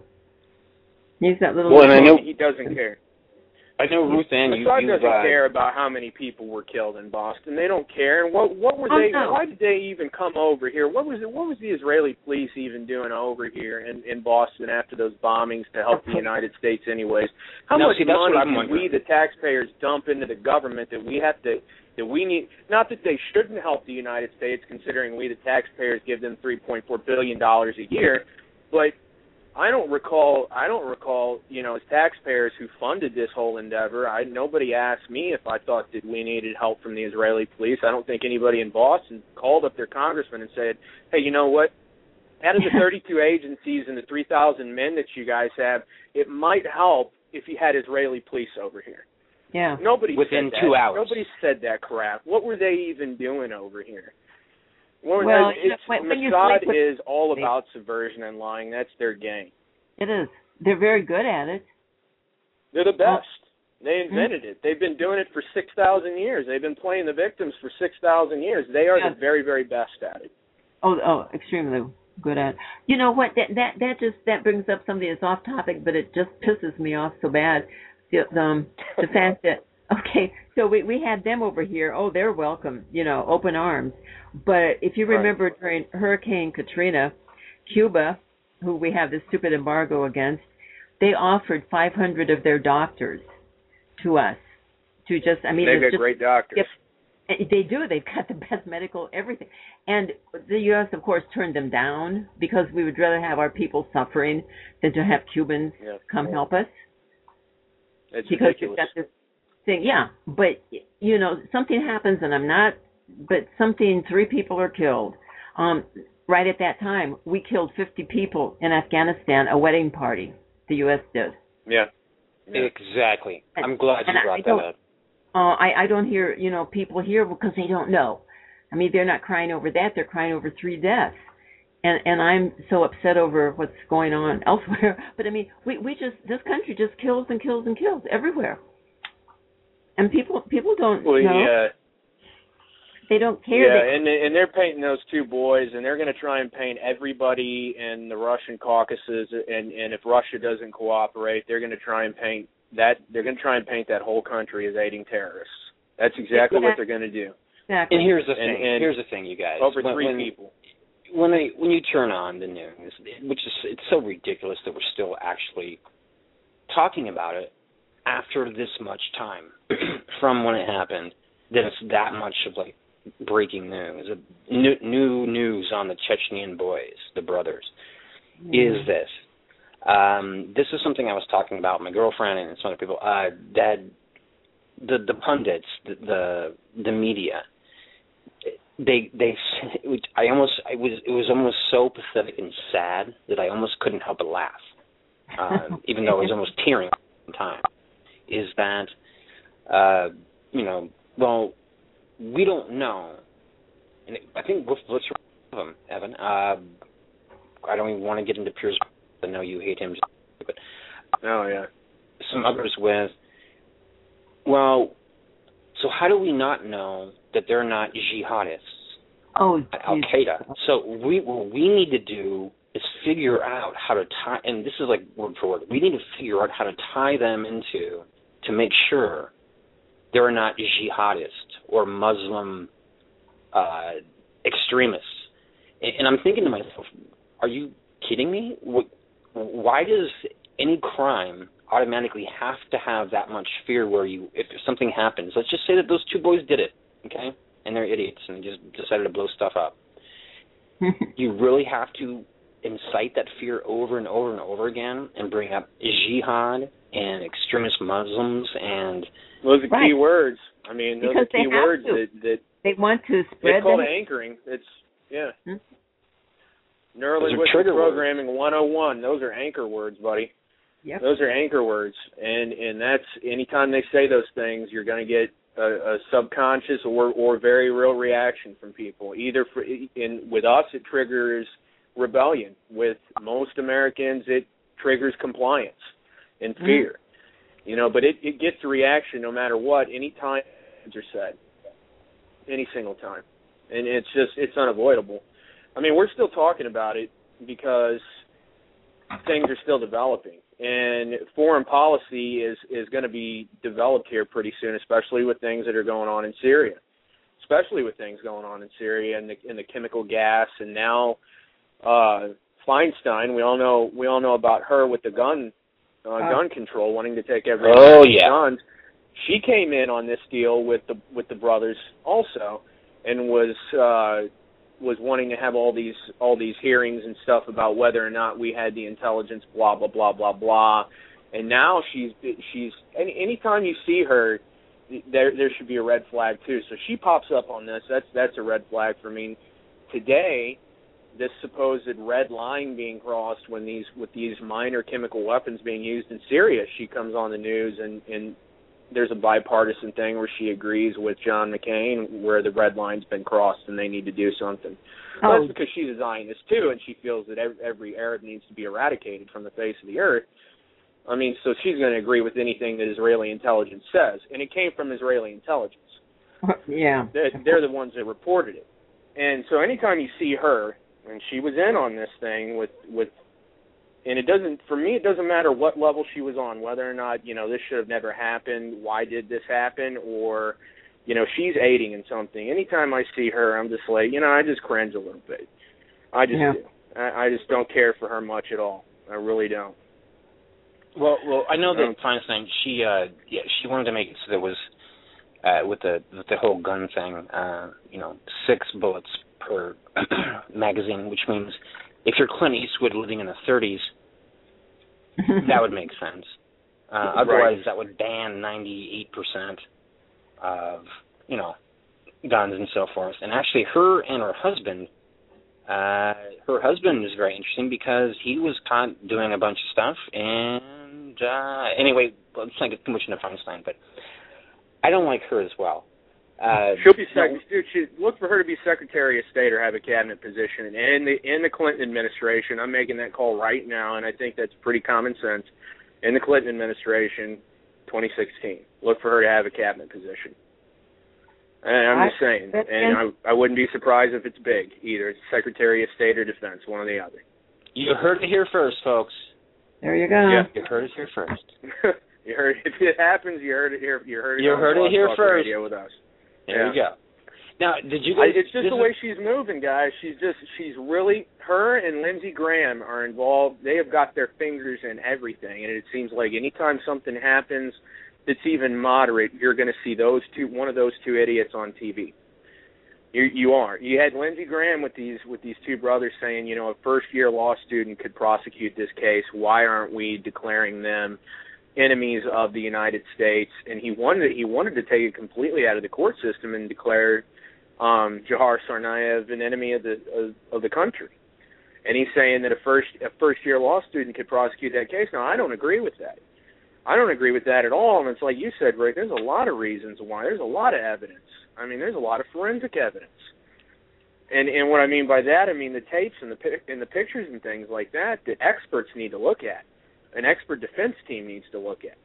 He's that little. Well, and I know he doesn't care. I know Ruthann. You Mossad doesn't uh, care about how many people were killed in Boston. They don't care. And what what were oh, they? no. Why did they even come over here? What was it? What was the Israeli police even doing over here in, in Boston after those bombings to help the United States, anyways? How no, much see, that's money what I'm do wondering. we, the taxpayers, dump into the government that we have to? That we need, not that they shouldn't help the United States, considering we, the taxpayers, give them three point four billion dollars a year, but I don't recall, I don't recall, you know, as taxpayers who funded this whole endeavor, I, nobody asked me if I thought that we needed help from the Israeli police. I don't think anybody in Boston called up their congressman and said, hey, you know what, out of the thirty-two agencies and the three thousand men that you guys have, it might help if you had Israeli police over here. Yeah. Nobody within said two that. hours. Nobody said that crap. What were they even doing over here? Well, well it's, when, when Mossad with, is all about subversion and lying. That's their game. It is. They're very good at it. They're the best. They invented mm-hmm. it. They've been doing it for six thousand years. They've been playing the victims for six thousand years. They are yeah. the very, very best at it. Oh, oh, extremely good at it. You know what? That that that just that brings up something that's off topic, but it just pisses me off so bad. The, um, the fact that, okay, so we, we had them over here. Oh, they're welcome, you know, open arms. But if you remember right. during Hurricane Katrina, Cuba, who we have this stupid embargo against, they offered five hundred of their doctors to us to just, I mean, they've got just, great doctors. If, they do. They've got the best medical everything. And the U S, of course, turned them down because we would rather have our people suffering than to have Cubans yeah. come help us. It's because ridiculous. You've got this thing, yeah. But you know, something happens, and I'm not. But something, three people are killed. Um, right at that time, we killed fifty people in Afghanistan. A wedding party, the U S did. Yeah. yeah. Exactly. And, I'm glad you brought that up. Uh, I I don't hear you know people here because they don't know. I mean, they're not crying over that. They're crying over three deaths. and and I'm so upset over what's going on elsewhere. But I mean, we we just this country just kills and kills and kills everywhere, and people people don't well, know. Yeah. They don't care. Yeah, they, and and they're painting those two boys, and they're going to try and paint everybody in the Russian Caucasus, and and if Russia doesn't cooperate, they're going to try and paint that they're going to try and paint that whole country as aiding terrorists. That's exactly what they're going to do. Exactly. And here's the thing. And, and here's the thing, you guys. Over when, three when, people. When they when you turn on the news, which is it's so ridiculous that we're still actually talking about it after this much time from when it happened, that it's that much of like breaking news, new, new news on the Chechnyan boys, the brothers, mm-hmm. is this. Um, this is something I was talking about with my girlfriend and some other people. Uh, that the the pundits, the, the the media, they they I almost I was it was almost so pathetic and sad that I almost couldn't help but laugh, uh, even though I was almost tearing at the time. Is that uh, you know well. We don't know, and I think let's let's them, Evan. Uh, I don't even want to get into Piers. I know you hate him, but oh yeah, some others with. Well, so how do we not know that they're not jihadists? Oh, Al Qaeda. So we what we need to do is figure out how to tie, and this is like word for word. We need to figure out how to tie them into to make sure they're not jihadists or Muslim uh, extremists. And, and I'm thinking to myself, are you kidding me? Why does any crime automatically have to have that much fear where you, if something happens, let's just say that those two boys did it, okay, and they're idiots and they just decided to blow stuff up. You really have to incite that fear over and over and over again and bring up jihad and extremist Muslims and... Those are right. key words. I mean, those because are key words that, that they want to spread. It's called them. anchoring. It's yeah. Hmm? Neurolinguistic programming words. one oh one. Those are anchor words, buddy. Yep. Those are anchor words, and and that's anytime they say those things, you're going to get a, a subconscious or or very real reaction from people. Either for in with us, it triggers rebellion. With most Americans, it triggers compliance and fear. Mm. You know, but it, it gets a reaction no matter what, any time words are said, any single time. And it's just, it's unavoidable. I mean, we're still talking about it because things are still developing. And foreign policy is, is going to be developed here pretty soon, especially with things that are going on in Syria. Especially with things going on in Syria and the, and the chemical gas. And now uh, Feinstein, we all know we all know about her with the gun Uh, gun control, wanting to take every oh, yeah. guns. She came in on this deal with the with the brothers also, and was uh, was wanting to have all these all these hearings and stuff about whether or not we had the intelligence, blah blah blah blah blah. And now she's she's any anytime you see her, there there should be a red flag too. So she pops up on this. That's that's a red flag for me. Today, this supposed red line being crossed when these with these minor chemical weapons being used in Syria. She comes on the news and, and there's a bipartisan thing where she agrees with John McCain where the red line's been crossed and they need to do something. Oh. Well, that's because she's a Zionist too, and she feels that every Arab needs to be eradicated from the face of the earth. I mean, so she's going to agree with anything that Israeli intelligence says, and it came from Israeli intelligence. Yeah. They're, they're the ones that reported it. And so anytime you see her, and she was in on this thing with, with, and it doesn't, for me, it doesn't matter what level she was on, whether or not, you know, this should have never happened, why did this happen, or, you know, she's aiding in something. Anytime I see her, I'm just like, you know, I just cringe a little bit. I just yeah. do. I, I just don't care for her much at all. I really don't. Well, well, I know that um, Feinstein, she, uh, yeah, she wanted to make it so there was, uh, with the with the whole gun thing, uh, you know, six bullets per magazine, which means if you're Clint Eastwood living in the thirties, that would make sense. Uh, otherwise, right. that would ban ninety-eight percent of, you know, guns and so forth. And actually, her and her husband, uh, her husband is very interesting because he was caught doing a bunch of stuff. And uh, anyway, let's not get too much into Feinstein, but I don't like her as well. Uh, She'll be sec- no, dude, she, look for her to be Secretary of State or have a cabinet position. And in the in the Clinton administration, I'm making that call right now, and I think that's pretty common sense. In the Clinton administration, twenty sixteen, look for her to have a cabinet position. And I'm just saying, and I, I wouldn't be surprised if it's big either. It's Secretary of State or Defense, one or the other. You heard it here first, folks. There you go. Yeah, you heard it here first. You heard if it happens, you heard it here. You heard it. You heard it here first. Radio with us. There yeah. you go. Now, did you guys? I, it's just the way she's moving, guys. She's just she's really her and Lindsey Graham are involved. They have got their fingers in everything, and it seems like anytime something happens that's even moderate, you're going to see those two, one of those two idiots on T V. You you are. You had Lindsey Graham with these with these two brothers saying, you know, a first year law student could prosecute this case. Why aren't we declaring them enemies of the United States? And he wanted he wanted to take it completely out of the court system and declare um, Jahar Tsarnaev an enemy of the of, of the country. And he's saying that a first a first year law student could prosecute that case. Now, I don't agree with that. I don't agree with that at all. And it's like you said, Rick, there's a lot of reasons why. There's a lot of evidence. I mean, there's a lot of forensic evidence. And and what I mean by that, I mean the tapes and the and the pictures and things like that that experts need to look at. An expert defense team needs to look at.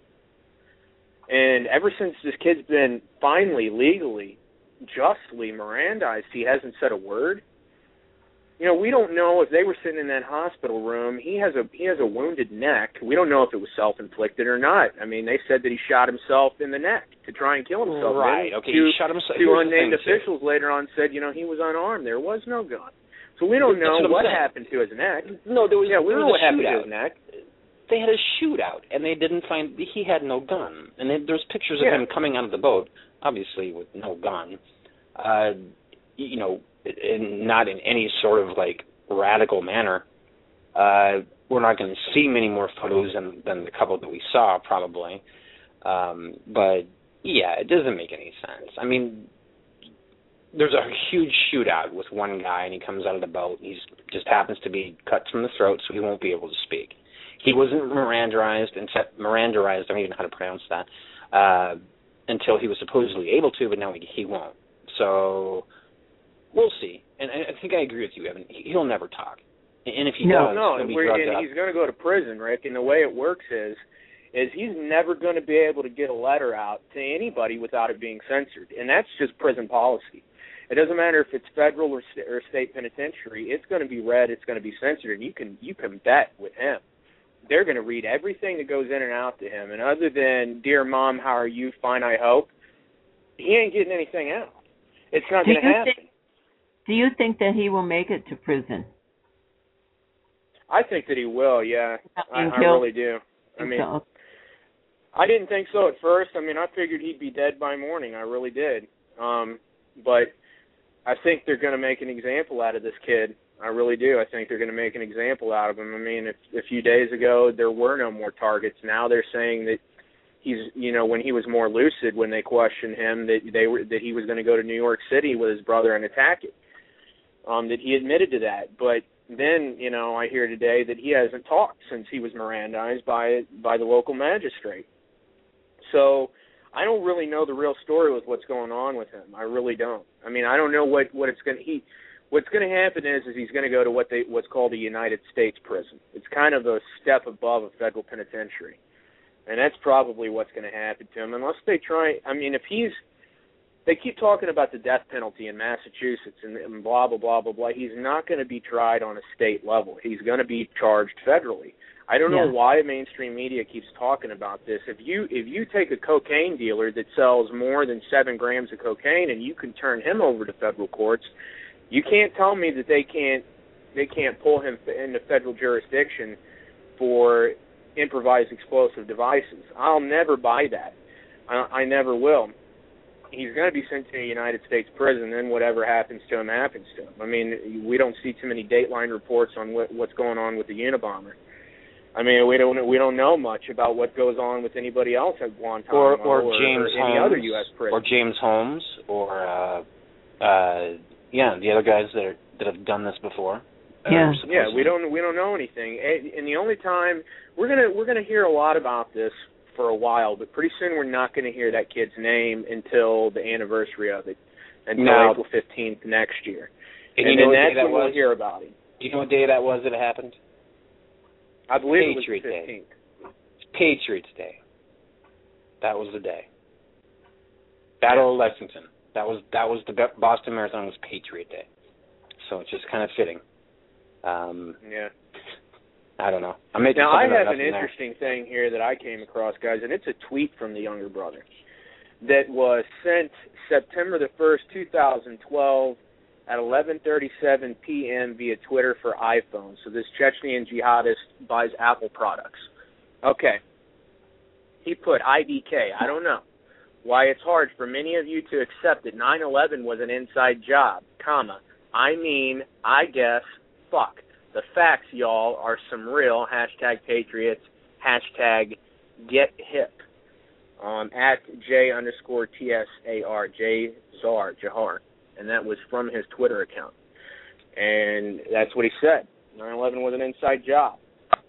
And ever since this kid's been finally, legally, justly Mirandized, he hasn't said a word. You know, we don't know if they were sitting in that hospital room. He has a he has a wounded neck. We don't know if it was self-inflicted or not. I mean, they said that he shot himself in the neck to try and kill himself. Right, then okay, two, he shot himself. Two unnamed officials too. Later on said, you know, he was unarmed. There was no gun. So we don't know what, what happened to his neck. No, there was, yeah, we there don't know was what happened shootout. to his neck. They had a shootout, and they didn't find, he had no gun. And they, there's pictures yeah. of him coming out of the boat, obviously with no gun, uh, you know, in, not in any sort of, like, radical manner. Uh, we're not going to see many more photos than, than the couple that we saw, probably. Um, but, yeah, it doesn't make any sense. I mean, there's a huge shootout with one guy, and he comes out of the boat. He just happens to be cut from the throat, so he won't be able to speak. He wasn't Mirandized, and Mirandized, I don't even know how to pronounce that, uh, until he was supposedly able to, but now he, he won't. So we'll see. And I think I agree with you, Evan. He'll never talk. And if he no, does, no, he'll be we're, drugged and up. he's going to go to prison, Rick. And the way it works is, is he's never going to be able to get a letter out to anybody without it being censored, and that's just prison policy. It doesn't matter if it's federal or, st- or state penitentiary. It's going to be read. It's going to be censored, and you can you can bet with him. They're going to read everything that goes in and out to him. And other than, dear Mom, how are you? Fine, I hope. He ain't getting anything out. It's not going to happen. Think, do you think that he will make it to prison? I think that he will, yeah. I, I really do. I mean, so. I didn't think so at first. I mean, I figured he'd be dead by morning. I really did. Um, but I think they're going to make an example out of this kid. I really do. I think they're going to make an example out of him. I mean, if, a few days ago there were no more targets. Now they're saying that he's, you know, when he was more lucid, when they questioned him, that they were that he was going to go to New York City with his brother and attack it. Um, that he admitted to that. But then, you know, I hear today that he hasn't talked since he was Mirandized by by the local magistrate. So I don't really know the real story with what's going on with him. I really don't. I mean, I don't know what, what it's going to he. What's going to happen is, is he's going to go to what they what's called a United States prison. It's kind of a step above a federal penitentiary, and that's probably what's going to happen to him. Unless they try, I mean, if he's, they keep talking about the death penalty in Massachusetts and, and blah blah blah blah blah. He's not going to be tried on a state level. He's going to be charged federally. I don't know yeah. why mainstream media keeps talking about this. If you if you take a cocaine dealer that sells more than seven grams of cocaine and you can turn him over to federal courts, you can't tell me that they can't they can't pull him into federal jurisdiction for improvised explosive devices. I'll never buy that. I, I never will. He's going to be sent to a United States prison, and whatever happens to him happens to him. I mean, we don't see too many Dateline reports on what, what's going on with the Unabomber. I mean, we don't we don't know much about what goes on with anybody else at Guantanamo or, or, or James or any Holmes, other U S prison. Or James Holmes, or uh, uh, yeah, the other guys that are, that have done this before. Yeah, uh, yeah, we don't we don't know anything, and the only time we're gonna we're gonna hear a lot about this for a while, but pretty soon we're not going to hear that kid's name until the anniversary of it, until No. April fifteenth next year. And, And, you know then what day that's that when was? we'll hear about him. Do you know what day that was that it happened? I believe Patriot it was the Day. fifteenth. It's Patriots Day. That was the day. Battle of Lexington. That was that was the Boston Marathon was Patriot Day. So it's just kind of fitting. Um, Yeah. I don't know. I'm making Now, I something have up an in there. interesting thing here that I came across, guys, and it's a tweet from the younger brother that was sent September the first, two thousand twelve at eleven thirty-seven p.m. via Twitter for iPhone. So this Chechnyan jihadist buys Apple products. Okay. He put I D K. I don't know why it's hard for many of you to accept that nine eleven was an inside job, comma. I mean, I guess, fuck. The facts, y'all, are some real hashtag Patriots, hashtag get hip. Um, at J underscore T S A R, J Zar, Jahar. And that was from his Twitter account. And that's what he said. nine eleven was an inside job.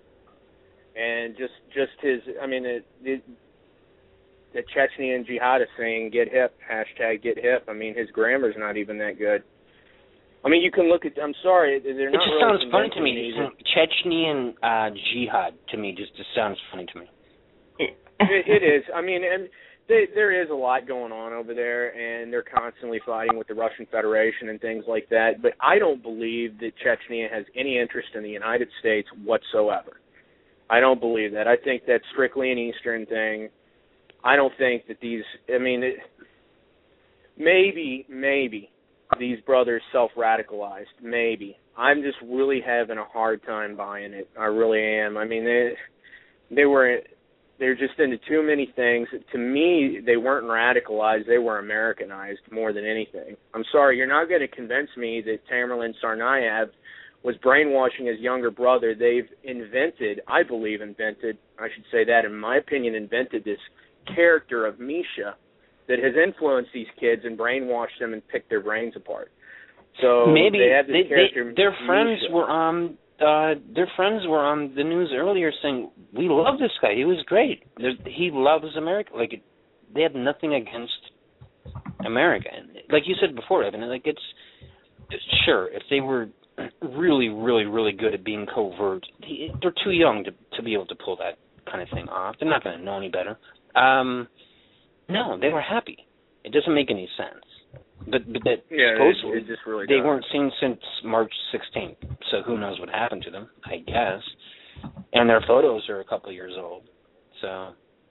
And just just his, I mean, it, it, the Chechnyan jihadist saying get hip, hashtag get hip. I mean, his grammar's not even that good. I mean, you can look at, I'm sorry, they're It not just really sounds funny to me. either. Chechnyan uh, jihad to me just, just sounds funny to me. it, it is. I mean, and they, there is a lot going on over there, and they're constantly fighting with the Russian Federation and things like that. But I don't believe that Chechnya has any interest in the United States whatsoever. I don't believe that. I think that's strictly an Eastern thing. I don't think that these, I mean, it, maybe, maybe these brothers self-radicalized, maybe. I'm just really having a hard time buying it. I really am. I mean, they, they were... They're just into too many things. To me, they weren't radicalized. They were Americanized more than anything. I'm sorry, you're not going to convince me that Tamerlan Tsarnaev was brainwashing his younger brother. They've invented, I believe invented, I should say that, in my opinion, invented this character of Misha that has influenced these kids and brainwashed them and picked their brains apart. So maybe they have this they, character, they, their friends Misha. were on uh, their friends were on the news earlier saying we love this guy. He was great. There's, he loves America. Like they have nothing against America. And like you said before, Evan, like it's, it's sure if they were really, really, really good at being covert, they're too young to to be able to pull that kind of thing off. They're not going to know any better. Um, no, they were happy. It doesn't make any sense. But, but that yeah, supposedly it, it just really they does. weren't seen since March sixteenth, so who knows what happened to them, I guess. And their photos are a couple of years old. So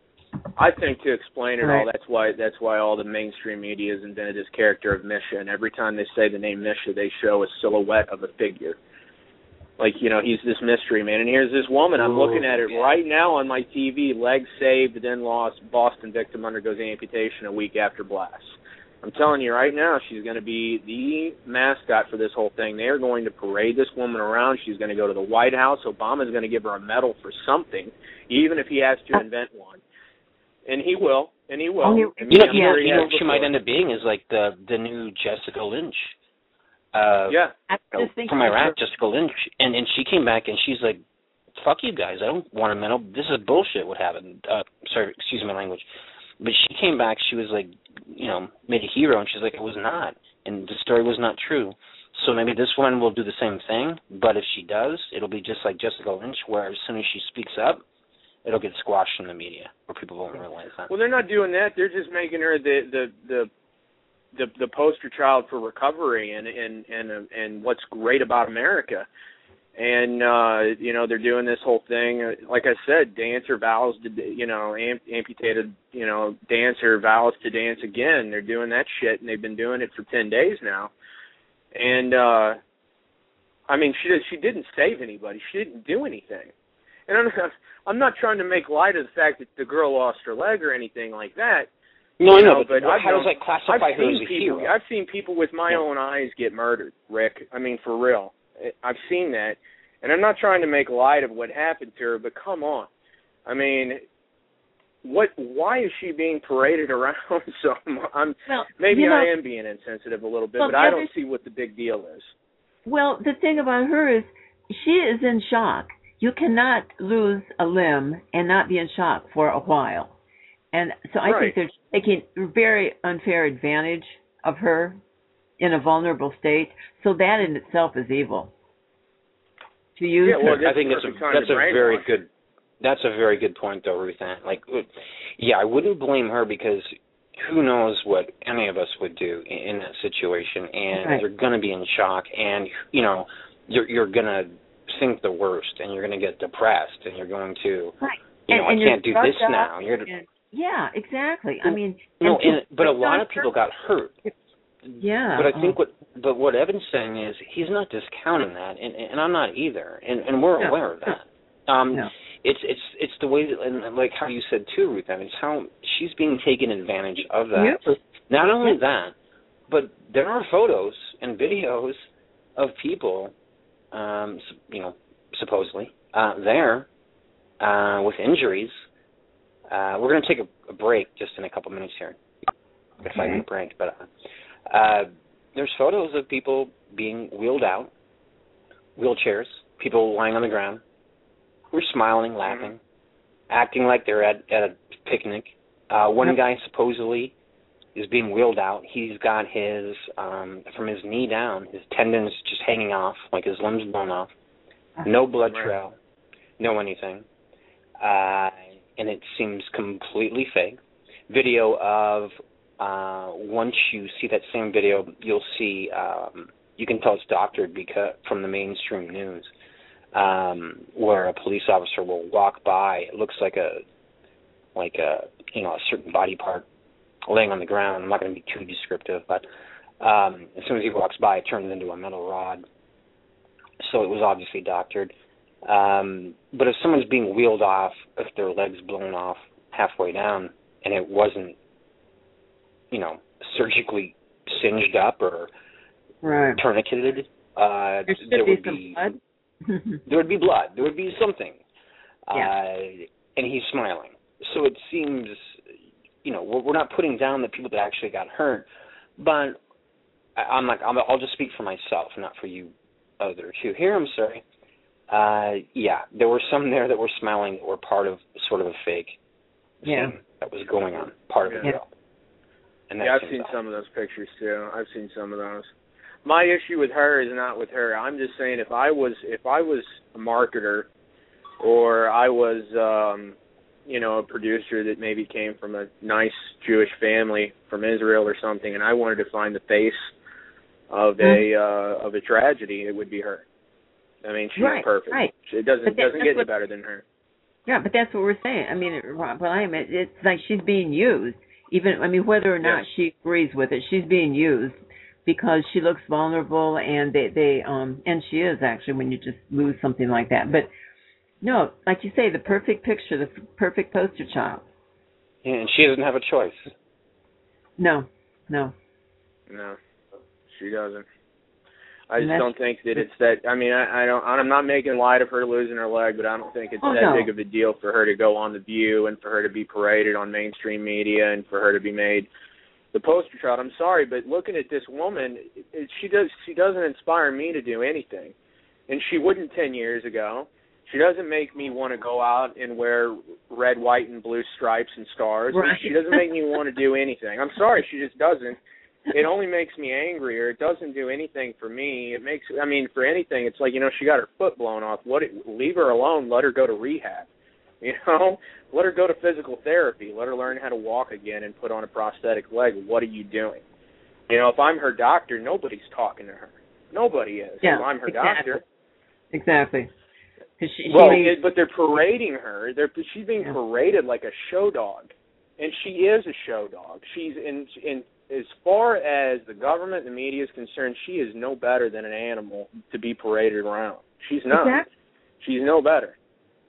I think to explain it Right. all, that's why that's why all the mainstream media has invented this character of Misha, and every time they say the name Misha, they show a silhouette of a figure. Like, you know, he's this mystery man, and here's this woman. I'm looking at it right now on my T V, leg saved, then lost, Boston victim undergoes amputation a week after blast. I'm telling you right now, she's going to be the mascot for this whole thing. They are going to parade this woman around. She's going to go to the White House. Obama's going to give her a medal for something, even if he has to invent one. And he will, and he will. Oh, he- I mean, you know, I'm you know, sure he you know, has what she might before. end up being is like the the new Jessica Lynch. Uh, Yeah. I just think from Iraq, Jessica Lynch, and and she came back and she's like, "Fuck you guys! I don't want a medal. This is bullshit. What happened? Uh, sorry, excuse my language." But she came back. She was like, you know, made a hero, and she's like, "It was not, and the story was not true." So maybe this one will do the same thing. But if she does, it'll be just like Jessica Lynch, where as soon as she speaks up, it'll get squashed in the media, where people won't realize that. Well, they're not doing that. They're just making her the the the the, the poster child for recovery and and and and what's great about America. And uh, you know, they're doing this whole thing. Like I said, dancer vows to, you know, amp, amputated, you know, dancer vows to dance again. They're doing that shit, and they've been doing it for ten days now. And uh, I mean, she she didn't save anybody. She didn't do anything. And I'm not, I'm not trying to make light of the fact that the girl lost her leg or anything like that. No, I know, know, but, but I've how known- does that classify I've her seen as a people, hero? I've seen people with my Yeah. own eyes get murdered, Rick. I mean, for real. I've seen that. And I'm not trying to make light of what happened to her, but come on. I mean, what? Why is she being paraded around so much? I'm, Well, maybe you know, I am being insensitive a little bit, well, but I the don't other- see what the big deal is. Well, the thing about her is she is in shock. you cannot lose a limb and not be in shock for a while. And so I right. think they're taking very unfair advantage of her in a vulnerable state. So that in itself is evil. To use yeah, well, her. I think that's a that's a very good that's a very good point though, Ruth Ann. Like, yeah, I wouldn't blame her because who knows what any of us would do in, in that situation, and right. you're going to be in shock, and you know you're you're going to think the worst, and you're going to get depressed, and you're going to, right. you and, know, and I can't do this now. You're and, yeah, exactly. I mean, no, and and, but a lot of people got hurt. Yeah. But I think what but what Evan's saying is he's not discounting that, and and I'm not either, and and we're no. aware of that. Um, no. It's it's it's the way that, and like how you said too, Ruth. I mean, it's how she's being taken advantage of that. Yeah. Not only that, but there are photos and videos of people, um, you know, supposedly uh, there uh, with injuries. Uh, we're going to take a, a break just in a couple minutes here, okay. if I need a break. But uh, uh, there's photos of people being wheeled out, wheelchairs, people lying on the ground. We're smiling, laughing, mm-hmm. acting like they're at, at a picnic. Uh, one yep. guy supposedly is being wheeled out. He's got his, um, from his knee down, his tendons just hanging off, like his limbs blown off. No blood right. trail, no anything. Uh, and it seems completely fake. Video of, uh, once you see that same video, you'll see, um, you can tell it's doctored because from the mainstream news. Um, where a police officer will walk by, it looks like a, like a, you know, a certain body part laying on the ground. I'm not going to be too descriptive, but um, as soon as he walks by, it turns into a metal rod. So it was obviously doctored. Um, but if someone's being wheeled off, if their leg's blown off halfway down, and it wasn't, you know, surgically singed up or right. tourniqueted, uh, there, there be would be. Blood. There would be blood. There would be something. Yeah. Uh, and he's smiling. So it seems, you know, we're, we're not putting down the people that actually got hurt, but I, I'm like, I'm, I'll just speak for myself, not for you other two. Here, I'm sorry. Uh, yeah, there were some there that were smiling that were part of sort of a fake yeah. thing that was going on, part of yeah. the deal. And yeah, I've seen odd. some of those pictures, too. I've seen some of those. My issue with her is not with her. I'm just saying if I was if I was a marketer or I was um, you know, a producer that maybe came from a nice Jewish family from Israel or something, and I wanted to find the face of a uh, of a tragedy, it would be her. I mean, she's right, perfect. Right. It doesn't that, doesn't get any what, better than her. Yeah, but that's what we're saying. I mean, well, I mean, it's like she's being used. Even I mean, whether or not yes. she agrees with it, she's being used. Because she looks vulnerable, and they, they, um, and she is actually when you just lose something like that. But no, like you say, the perfect picture, the perfect poster child. Yeah, and she doesn't have a choice. No, no, no, she doesn't. I just don't think that it's that. I mean, I, I don't. I'm not making light of her losing her leg, but I don't think it's oh, that no. big of a deal for her to go on The View and for her to be paraded on mainstream media and for her to be made the poster child. I'm sorry, but looking at this woman, it, she does she doesn't inspire me to do anything, and she wouldn't ten years ago. She doesn't make me want to go out and wear red, white, and blue stripes and stars. Right. She doesn't make me want to do anything. I'm sorry, she just doesn't. It only makes me angrier. It doesn't do anything for me. It makes, I mean, for anything, it's like, you know, she got her foot blown off. What? Leave her alone. Let her go to rehab. You know, let her go to physical therapy. Let her learn how to walk again and put on a prosthetic leg. What are you doing? You know, if I'm her doctor, nobody's talking to her. Nobody is. Yeah, if I'm her exactly. doctor. Exactly. She, well, she it, but they're parading her. They're, she's being yeah. paraded like a show dog, and she is a show dog. She's in, in as far as the government and the media is concerned, she is no better than an animal to be paraded around. She's not. Exactly. She's no better.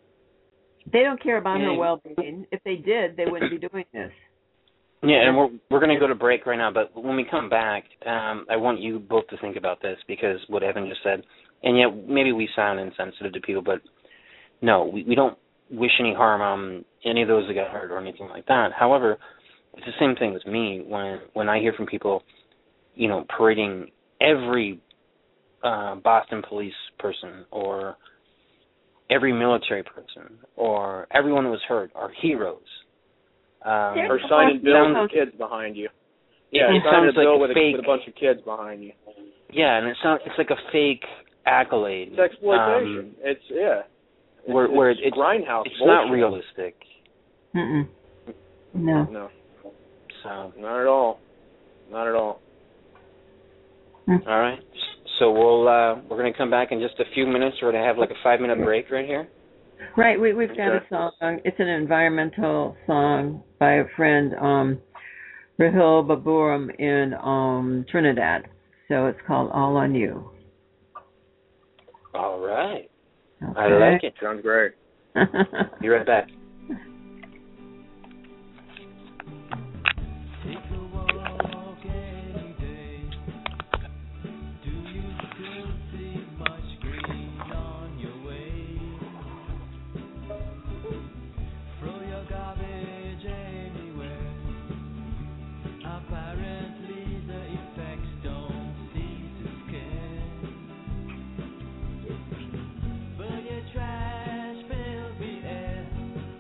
They don't care about yeah. her well-being. If they did, they wouldn't be doing this. Yeah, and we're we're going to go to break right now, but when we come back, um, I want you both to think about this because what Evan just said, and yet maybe we sound insensitive to people, but no, we, we don't wish any harm on any of those that got hurt or anything like that. However, it's the same thing with me when, when I hear from people, you know, parading every uh, Boston police person or every military person or everyone that was hurt are heroes. Um, or signing bills sounds, with kids behind you. Yeah, it signing sounds a bill like with, a fake, a, with a bunch of kids behind you. Yeah, and it sounds it's like a fake accolade. It's exploitation. Um, it's yeah. It's, where where it's, it's grindhouse. It's bullshit. not realistic. Mm-mm. No. No. So. Not at all. Not at all. Mm. All right. So we'll uh, we're going to come back in just a few minutes. We're going to have like a five minute break right here. Right. We we've got Okay. a song. It's an environmental song by a friend, um, Rahul Baburam in um, Trinidad. So it's called All on You. All right. Okay. I like it. Sounds great. Be right back. Trash fills the air.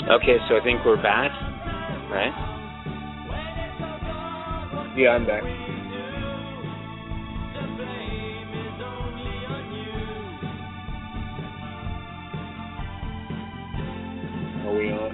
Okay, so I think we're back, right? Yeah, I'm back. Are we on?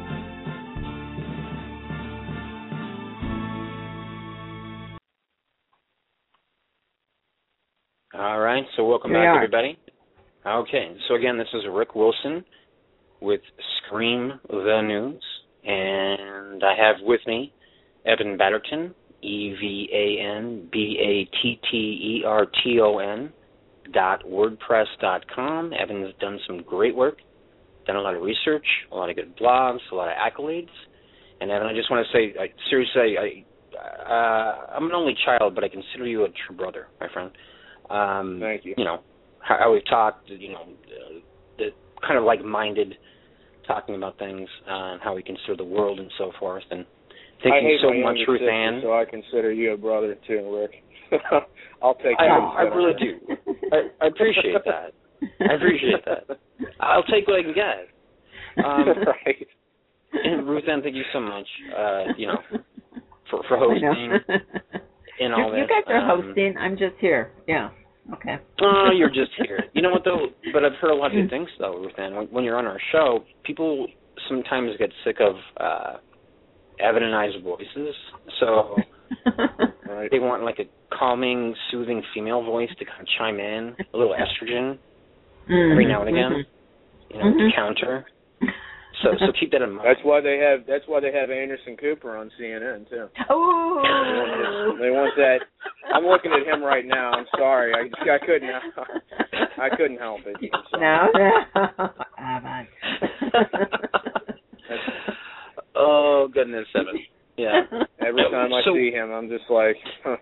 All right, so welcome Here we back, are. everybody. Okay, so again, this is Rick Wilson with Scream the News, and I have with me Evan Batterton, E V A N B A T T E R T O N dot wordpress dot com. Evan has done some great work, done a lot of research, a lot of good blogs, a lot of accolades. And Evan, I just want to say, I, seriously, I, uh, I'm an only child, but I consider you a true brother, my friend. Um, Thank you. You know, how, how we've talked, you know, uh, the kind of like-minded, talking about things, uh, and how we consider the world and so forth. And thank I you hate so my much, younger Ruth sister, Ann. so I consider you a brother too, Rick. I'll take I, that. I really do. I, I appreciate that. I appreciate that. I'll take what I can get. Um, right. And Ruth Ann, thank you so much. Uh, you know, for for hosting and all you, that. You guys are um, hosting. I'm just here. Yeah. Okay. Oh, you're just here. You know what though? But I've heard a lot of good things though, Ruth Ann. When, when you're on our show, people sometimes get sick of uh, Evan and I's voices, so Right. they want like a calming, soothing female voice to kind of chime in, a little estrogen Mm-hmm. every now and again, Mm-hmm. you know, Mm-hmm. to counter. So, so keep that in mind. That's why they have. That's why they have Anderson Cooper on C N N too. Oh. They want that. I'm looking at him right now. I'm sorry. I, I couldn't. I couldn't help it. I'm sorry. No, no. Evan. Oh goodness, Evan. Yeah. Every time I So- see him, I'm just like. Huh.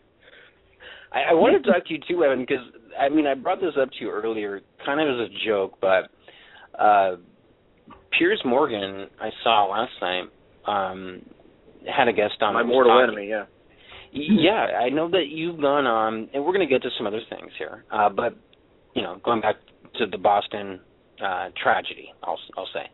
I, I wanted to talk to you too, Evan, because I mean I brought this up to you earlier, kind of as a joke, but uh, Piers Morgan I saw last night um, had a guest on. My that was mortal talking- enemy. Yeah. Yeah, I know that you've gone on, and we're going to get to some other things here. Uh, but you know, going back to the Boston uh, tragedy, I'll I'll say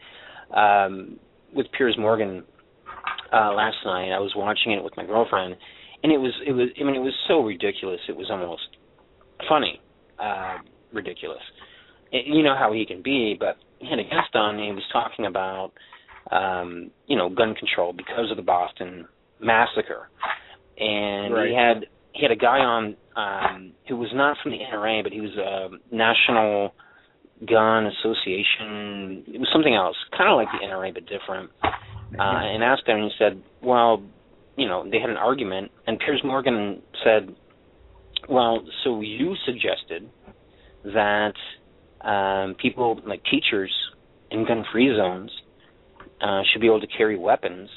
um, with Piers Morgan uh, last night, I was watching it with my girlfriend, and it was it was I mean it was so ridiculous. It was almost funny, uh, ridiculous. And you know how he can be, but he had a guest on, and he was talking about um, you know gun control because of the Boston massacre. And Right. he had he had a guy on um, who was not from the N R A, but he was a National Gun Association. It was something else, kind of like the N R A, but different. Uh, and asked him, and he said, well, you know, they had an argument, and Piers Morgan said, well, so you suggested that um, people, like teachers in gun-free zones, uh, should be able to carry weapons.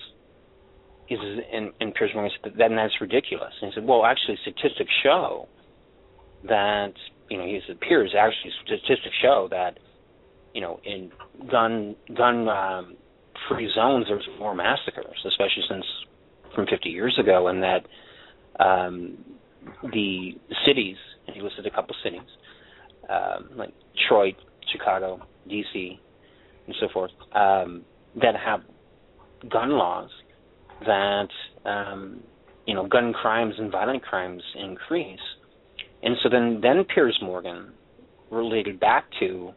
Is and, and Piers Morgan said, then that's ridiculous. And he said, well, actually, statistics show that, you know, he said, Piers, actually, statistics show that, you know, in gun gun um, free zones, there's more massacres, especially since from fifty years ago, and that um, the cities, and he listed a couple cities, um, like Detroit, Chicago, D C, and so forth, um, that have gun laws that um, you know gun crimes and violent crimes increase, and so then then Piers Morgan related back to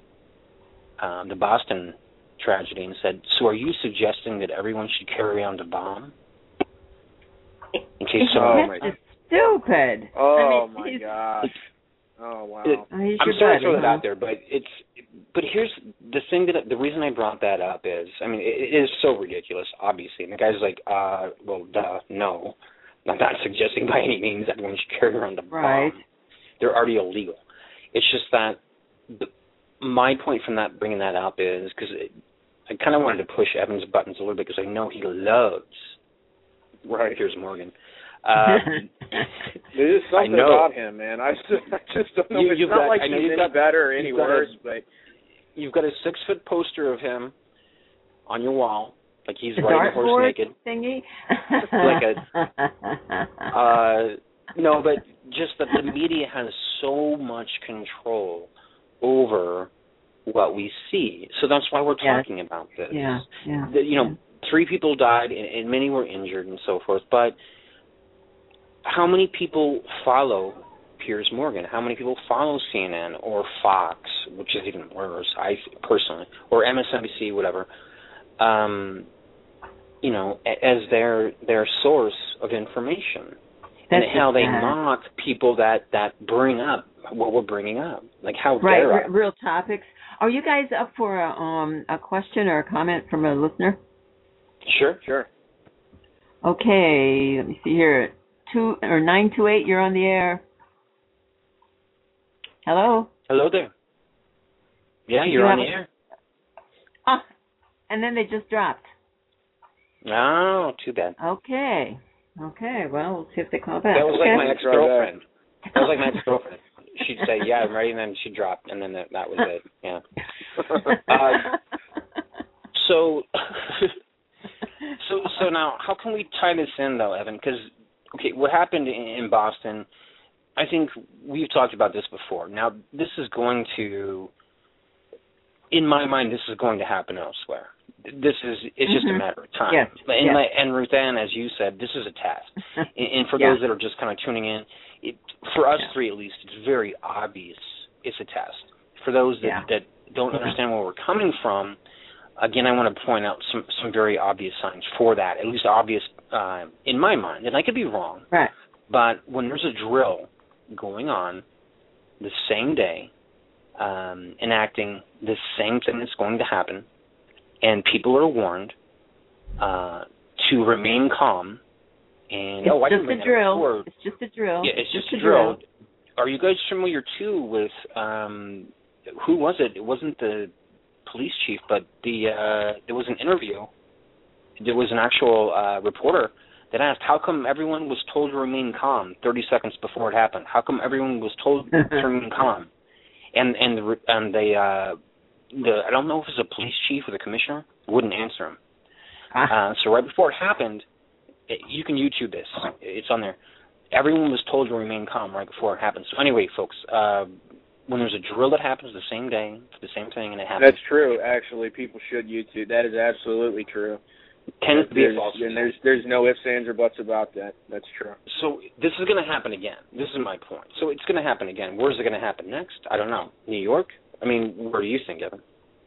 um, the Boston tragedy and said, "So are you suggesting that everyone should carry around a bomb?" In case Oh, someone, my- Stupid. Oh I mean, my he's- gosh. Oh wow. It- Oh, he's I'm your sorry buddy, to throw that huh? out there, but it's but here's the thing that the reason I brought that up is, I mean, it, it is so ridiculous, obviously. And the guy's like, uh, well, duh, no, I'm not suggesting by any means that everyone should carry around a bomb. Right. They're already illegal. It's just that the, my point from that bringing that up is because I kind of wanted to push Evan's buttons a little bit because I know he loves Right. Piers Morgan. Um, There's something I know. about him, man. I just, I just don't know. You- it's you've not got- like I know he's you've any got- better or any you've got a- worse, but You've got a six-foot poster of him on your wall, like he's The riding a horse dartboard naked. thingy. Like Uh, no, but just that the media has so much control over what we see. So that's why we're Yes. talking about this. yeah, yeah. The, you know, three people died, and, and many were injured and so forth. But how many people follow Piers Morgan? How many people follow C N N or Fox, which is even worse, I personally, or M S N B C, whatever, um, you know, as their their source of information? That's and how they sad. mock people that, that bring up what we're bringing up. Like, how right, dare r- real topics. Are you guys up for a, um, a question or a comment from a listener? Sure, sure. Okay, let me see here. Two or nine two eight. You're on the air. Hello. Hello there. Yeah, you're you on the a... air. Ah, and then they just dropped. Oh, too bad. Okay. Okay. Well, we'll see if they call back. That was okay. like my ex-girlfriend. That was like my ex-girlfriend. She'd say, "Yeah, I'm ready," and then she'd drop, and then that, that was it. Yeah. uh, so, so, so now, how can we tie this in, though, Evan? Because, okay, what happened in, in Boston? I think we've talked about this before. Now, this is going to, in my mind, this is going to happen elsewhere. This is, it's just mm-hmm. a matter of time. Yes. And, yes. My, and Ruth Ann, as you said, this is a test. and, and for yeah. those that are just kind of tuning in, it, for us yeah. three at least, it's very obvious it's a test. For those that, yeah. that don't understand where we're coming from, again, I want to point out some, some very obvious signs for that, at least obvious uh, in my mind. And I could be wrong. Right. But when there's a drill going on the same day, um, enacting the same thing that's going to happen, and people are warned uh, to remain calm. And it's oh, I just a drill. It's just a drill. Yeah, it's just, just a drill. drill. Are you guys familiar too with um, who was it? It wasn't the police chief, but the uh, there was an interview. There was an actual uh, reporter that asked, "How come everyone was told to remain calm thirty seconds before it happened? How come everyone was told to remain calm?" And and the, and they uh, the I don't know if it was a police chief or the commissioner wouldn't answer him. Ah. Uh, so right before it happened, it, you can YouTube this. It's on there. Everyone was told to remain calm right before it happened. So anyway, folks, uh, when there's a drill that happens the same day, the same thing, and it happens. That's true. Actually, people should YouTube. That is absolutely true. Tends to be there's, a false. And there's there's no ifs, ands, or buts about that. That's true. So this is going to happen again. This is my point. So it's going to happen again. Where's it going to happen next? I don't know. New York? I mean, where do you think, Evan?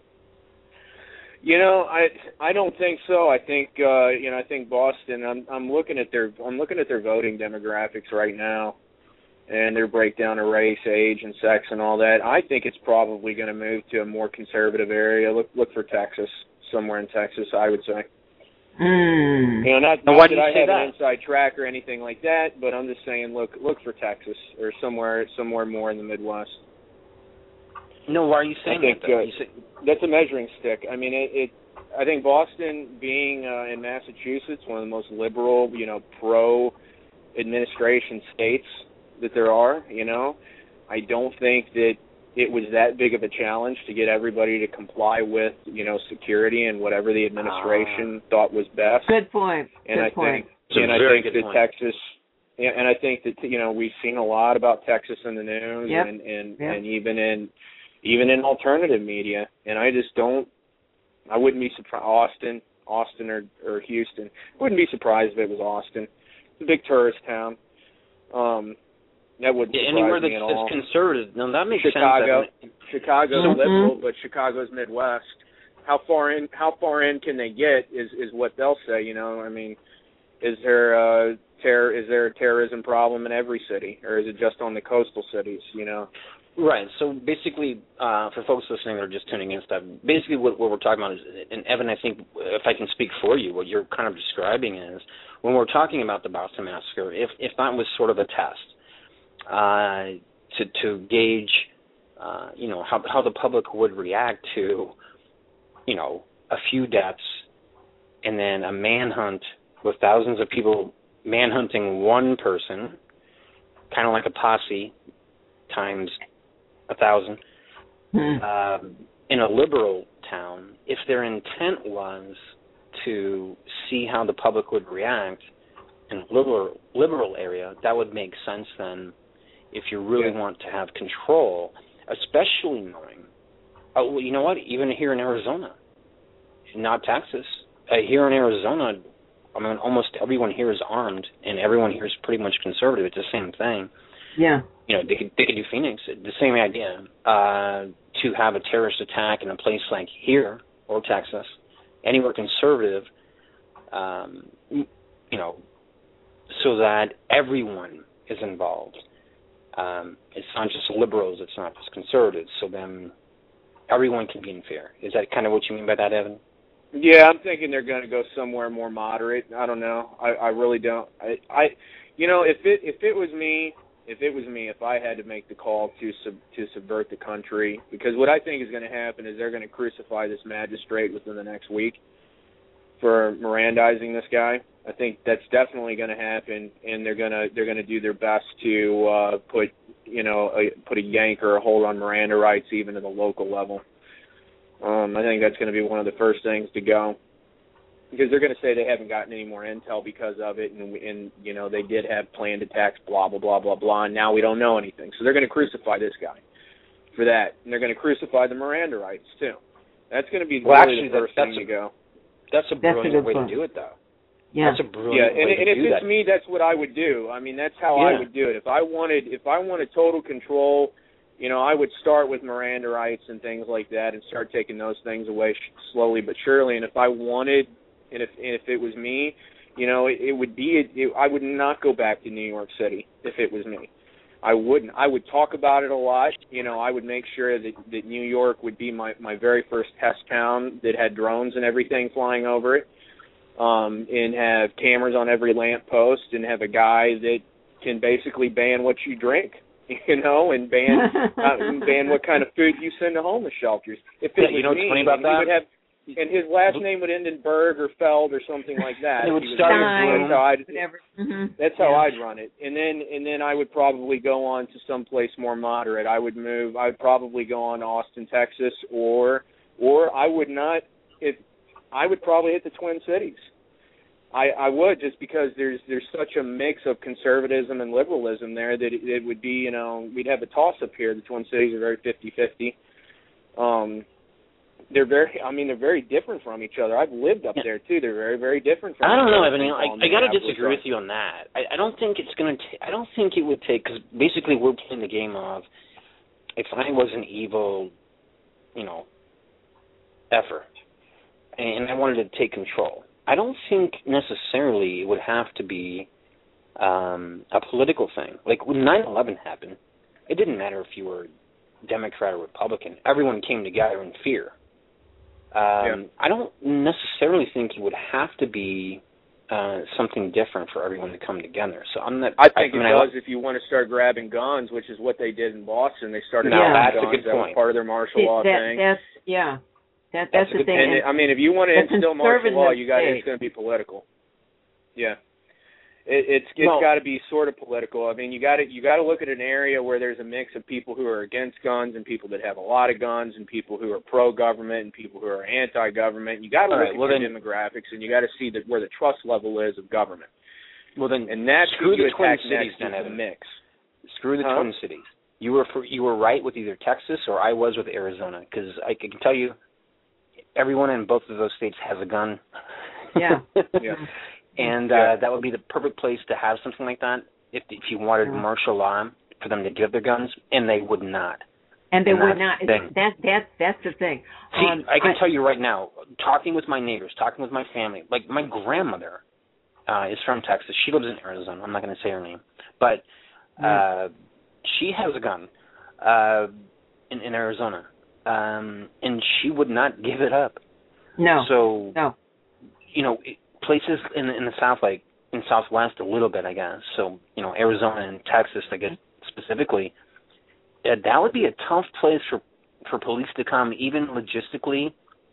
You know, I I don't think so. I think uh, you know, I think Boston. I'm I'm looking at their I'm looking at their voting demographics right now, and their breakdown of race, age, and sex, and all that. I think it's probably going to move to a more conservative area. Look look for Texas, somewhere in Texas, I would say. Mm. You know, not, now, not why that do you I say have that? an inside track or anything like that, but I'm just saying, look look for Texas or somewhere somewhere more in the Midwest. No, why are you saying I think, that? Though? Uh, you say- that's a measuring stick. I mean, it. it I think Boston, being uh, in Massachusetts, one of the most liberal, you know, pro-administration states that there are, you know, I don't think that it was that big of a challenge to get everybody to comply with, you know, security and whatever the administration uh, thought was best. Good point. And good I point. think, and I think that point. Texas, and I think that, you know, we've seen a lot about Texas in the news yep. and and, yep. and even in even in alternative media, and I just don't. I wouldn't be surprised. Austin, Austin, or or Houston. I wouldn't be surprised if it was Austin. It's a big tourist town. Um, that wouldn't yeah, surprise anywhere me that's, at all. that's conservative. No, that makes Chicago, sense. Chicago's mm-hmm. liberal, but Chicago's Midwest. How far in? How far in can they get? Is is what they'll say. You know, I mean, is there a terror? Is there a terrorism problem in every city, or is it just on the coastal cities? You know. Right. So basically, uh, for folks listening that are just tuning in stuff, basically what, what we're talking about is, and Evan, I think if I can speak for you, what you're kind of describing is when we're talking about the Boston Massacre, if if that was sort of a test uh, to to gauge, uh, you know, how how the public would react to, you know, a few deaths and then a manhunt with thousands of people manhunting one person, kind of like a posse times a thousand, hmm. uh, in a liberal town, if their intent was to see how the public would react in a liberal, liberal area, that would make sense then if you really yeah. want to have control, especially knowing, oh, well, you know what, even here in Arizona, not Texas, uh, here in Arizona, I mean, almost everyone here is armed, and everyone here is pretty much conservative. It's the same thing. Yeah. You know, they could they could do Phoenix, the same idea. Uh, to have a terrorist attack in a place like here or Texas, anywhere conservative, um, you know, so that everyone is involved. Um, it's not just liberals, it's not just conservatives, so then everyone can be in fear. Is that kind of what you mean by that, Evan? Yeah, I'm thinking they're going to go somewhere more moderate. I don't know. I, I really don't. I, I, you know, if it if it was me, if it was me, if I had to make the call to sub, to subvert the country, because what I think is going to happen is they're going to crucify this magistrate within the next week for Mirandizing this guy. I think that's definitely going to happen, and they're going to they're going to do their best to uh, put you know a, put a yank or a hold on Miranda rights even at the local level. Um, I think that's going to be one of the first things to go, because they're going to say they haven't gotten any more intel because of it, and, and you know they did have planned attacks, blah blah blah blah blah, and now we don't know anything. So they're going to crucify this guy for that, and they're going to crucify the Miranda rights too. That's going to be well, really actually, the first that, thing to go. That's a brilliant that's a way point. to do it, though. Yeah. That's a brilliant yeah, and, way to and if do it's that. me, that's what I would do. I mean, that's how Yeah. I would do it. If I wanted, if I wanted total control, you know, I would start with Miranda rights and things like that, and start taking those things away sh- slowly but surely. And if I wanted, and if and if it was me, you know, it, it would be. It, it, I would not go back to New York City if it was me. I wouldn't. I would talk about it a lot. You know, I would make sure that, that New York would be my, my very first test town that had drones and everything flying over it, um, and have cameras on every lamp post, and have a guy that can basically ban what you drink, you know, and ban uh, ban what kind of food you send to homeless shelters. If it Yeah, was you know what's me, funny about and he that? would have, and his last name would end in Berg or Feld or something like that. It would He was- start Stein, that's how I'd, whatever. Mm-hmm. that's how Yeah. I'd run it, and then and then I would probably go on to someplace more moderate. I would move. I'd probably go on to Austin, Texas, or or I would not. If I would probably hit the Twin Cities. I, I would, just because there's there's such a mix of conservatism and liberalism there that it, it would be, you know, we'd have a toss up here. The Twin Cities are very fifty-fifty. Um, they're very, I mean, they're very different from each other. I've lived up Yeah. there too. They're very, very different from. I don't each know, other. Evan. I, I got to disagree with you on that. I, I don't think it's going to. I don't think it would take, because basically we're playing the game of, if I was an evil, you know, effer, and I wanted to take control, I don't think necessarily it would have to be um, a political thing. Like when nine eleven happened, it didn't matter if you were Democrat or Republican. Everyone came together in fear. Um, Yeah. I don't necessarily think it would have to be uh, something different for everyone to come together. So I'm not. I think I mean, it I, does if you want to start grabbing guns, which is what they did in Boston. They started No, grabbing that's a guns. good That was point. part of their martial See, law that, thing. that's yeah. That That's that's a the good thing. And And it, I mean, if you want to the instill martial law, conservative you got state. it's going to be political. Yeah, it, it's it's Well- got to be sort of political. I mean, you got to you got to look at an area where there's a mix of people who are against guns and people that have a lot of guns and people who are pro-government and people who are anti-government. You got to All look right, at well your then- demographics, and you got to see that where the trust level is of government. well then, And that's screw who you the Twin attack Cities next then, is the Evan. mix. Screw the Huh? Twin Cities. You were for, you were right with either Texas or I was with Arizona, because I can tell you, everyone in both of those states has a gun. Yeah. Yeah. And Yeah. uh, that would be the perfect place to have something like that if if you wanted Yeah. martial law for them to give their guns, and they would not. And they And would that's not. the thing. That that's that's the thing. See, Um, I can tell you right now, talking with my neighbors, talking with my family, like my grandmother uh, is from Texas. She lives in Arizona. I'm not going to say her name, but uh, she has a gun uh, in, in Arizona, um, and she would not give it up. No. So, no. you know, it- places in in the South, like in Southwest, a little bit, I guess. So, you know, Arizona and Texas, I guess specifically, uh, that would be a tough place for for police to come, even logistically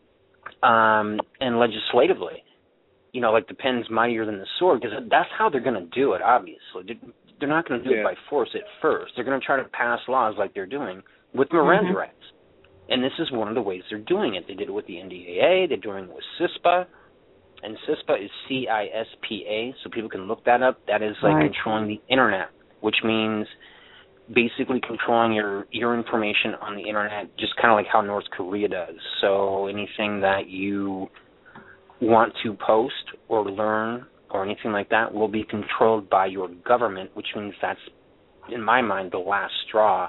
um, and legislatively. You know, like the pen's mightier than the sword, because that's how they're going to do it. Obviously, they're not going to do Yeah. it by force at first. They're going to try to pass laws like they're doing with Miranda Mhm. rights. And this is one of the ways they're doing it. They did it with the N D A A. They're doing it with CISPA. And CISPA is C I S P A, so people can look that up. That is like Right. controlling the Internet, which means basically controlling your, your information on the Internet, just kind of like how North Korea does. So anything that you want to post or learn or anything like that will be controlled by your government, which means that's, in my mind, the last straw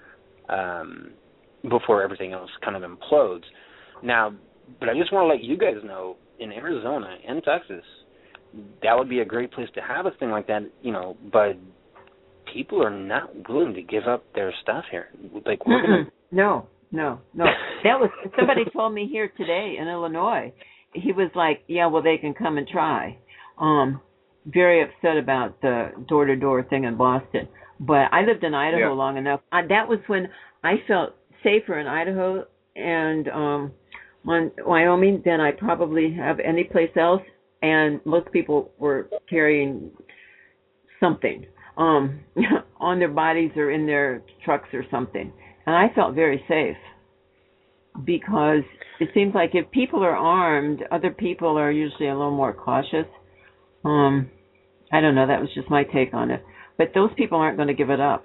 um, before everything else kind of implodes. Now, but I just want to let you guys know, in Arizona and Texas, that would be a great place to have a thing like that, you know, but people are not willing to give up their stuff here. Like, we're going to... No, no, no. That was, somebody told me here today in Illinois, he was like, yeah, well, they can come and try. Um, very upset about the door-to-door thing in Boston. But I lived in Idaho yeah. long enough. I, that was when I felt safer in Idaho and um, on Wyoming than I probably have any place else. And most people were carrying something um, on their bodies or in their trucks or something. And I felt very safe because it seems like if people are armed, other people are usually a little more cautious. Um, I don't know. That was just my take on it. But those people aren't going to give it up.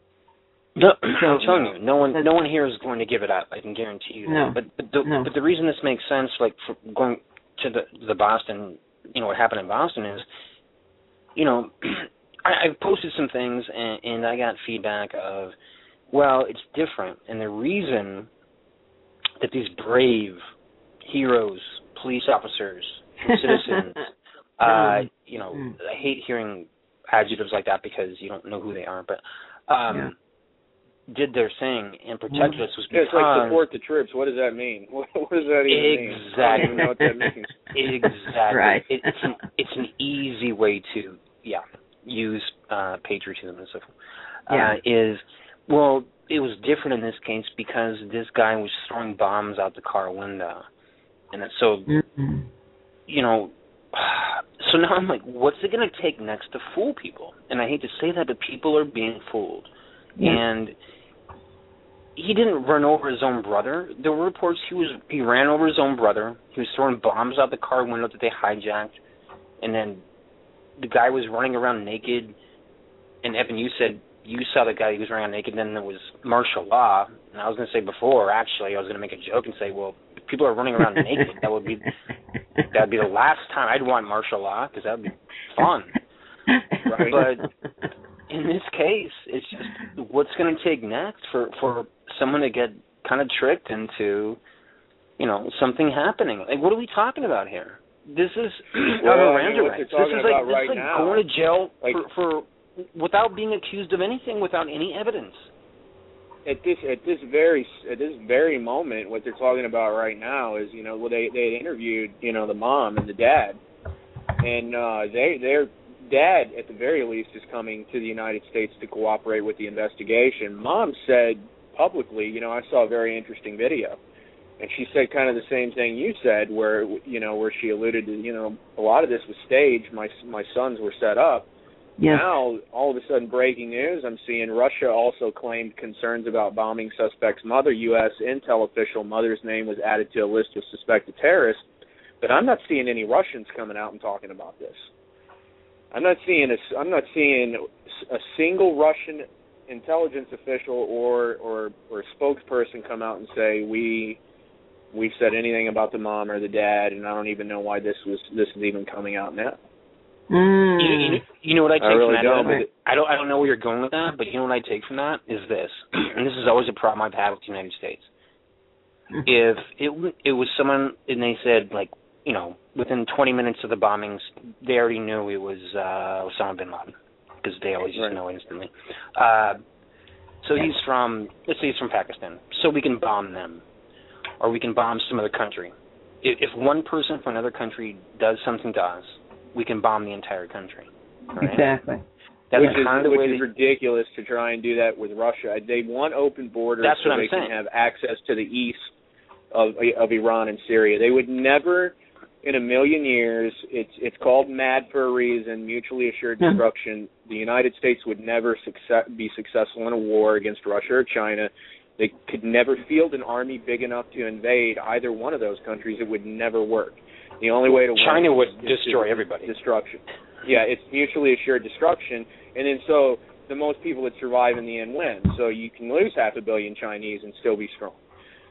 No, so, I'm telling you, no one, no one here is going to give it up. I can guarantee you that. No, but but the, no. but the reason this makes sense, like for going to the the Boston, you know, what happened in Boston is, you know, I, I posted some things and, and I got feedback of, well, it's different, and the reason that these brave heroes, police officers, and citizens, uh, you know, mm. I hate hearing adjectives like that because you don't know who they are, but um, yeah. did their thing and protected mm. us was because... It's like support the troops. What does that mean? What, what does that even exactly. mean? I don't even know what that means. Exactly. Right. It, it's, an, it's an easy way to, yeah, use uh, patriotism and so forth. Yeah. Uh, is, well, it was different in this case because this guy was throwing bombs out the car window. And so, mm-hmm. you know... So now I'm like, what's it going to take next to fool people? And I hate to say that, but people are being fooled. Yeah. And he didn't run over his own brother. There were reports he was he ran over his own brother. He was throwing bombs out the car window that they hijacked. And then the guy was running around naked. And Evan, you said you saw the guy who was running around naked. Then there was martial law. And I was going to say before, actually, I was going to make a joke and say, well, if people are running around naked, that would be... That would be the last time I'd want martial law because that would be fun. Right? But in this case, it's just what's going to take next for, for someone to get kind of tricked into, you know, something happening. Like, what are we talking about here? This is well, Miranda rights. This is like, this right is like now. going to jail like, for, for without being accused of anything, without any evidence. At this at this very at this very moment, what they're talking about right now is, you know, well they they interviewed, you know, the mom and the dad, and uh, they their dad at the very least is coming to the United States to cooperate with the investigation. Mom said publicly, you know, I saw a very interesting video, and she said kind of the same thing you said, where you know where she alluded to, you know, a lot of this was staged. My my sons were set up. Yes. Now, all of a sudden, breaking news, I'm seeing Russia also claimed concerns about bombing suspect's mother. U S intel official mother's name was added to a list of suspected terrorists, but I'm not seeing any Russians coming out and talking about this. I'm not seeing a, I'm not seeing a single Russian intelligence official or, or, or spokesperson come out and say we we said anything about the mom or the dad, and I don't even know why this was this is even coming out now. Mm. You, you, you know what I take I really from that? Don't, but I don't. I don't know where you're going with that, but you know what I take from that is this, and this is always a problem I've had with the United States. If it it was someone and they said, like, you know, within twenty minutes of the bombings, they already knew it was uh, Osama bin Laden because they always just right. know instantly. Uh, so he's from, let's say he's from Pakistan, so we can bomb them, or we can bomb some other country. If, if one person from another country does something to us, we can bomb the entire country. Right? Exactly. That's which is, kind of the which way is they, ridiculous to try and do that with Russia. They want open borders That's so what they I'm can saying. have access to the east of of Iran and Syria. They would never, in a million years, it's it's called MAD for a reason, mutually assured destruction. The United States would never success, be successful in a war against Russia or China. They could never field an army big enough to invade either one of those countries. It would never work. The only way to win China would is destroy is everybody. Destruction. Yeah, it's mutually assured destruction, and then so the most people that survive in the end win. So you can lose half a billion Chinese and still be strong.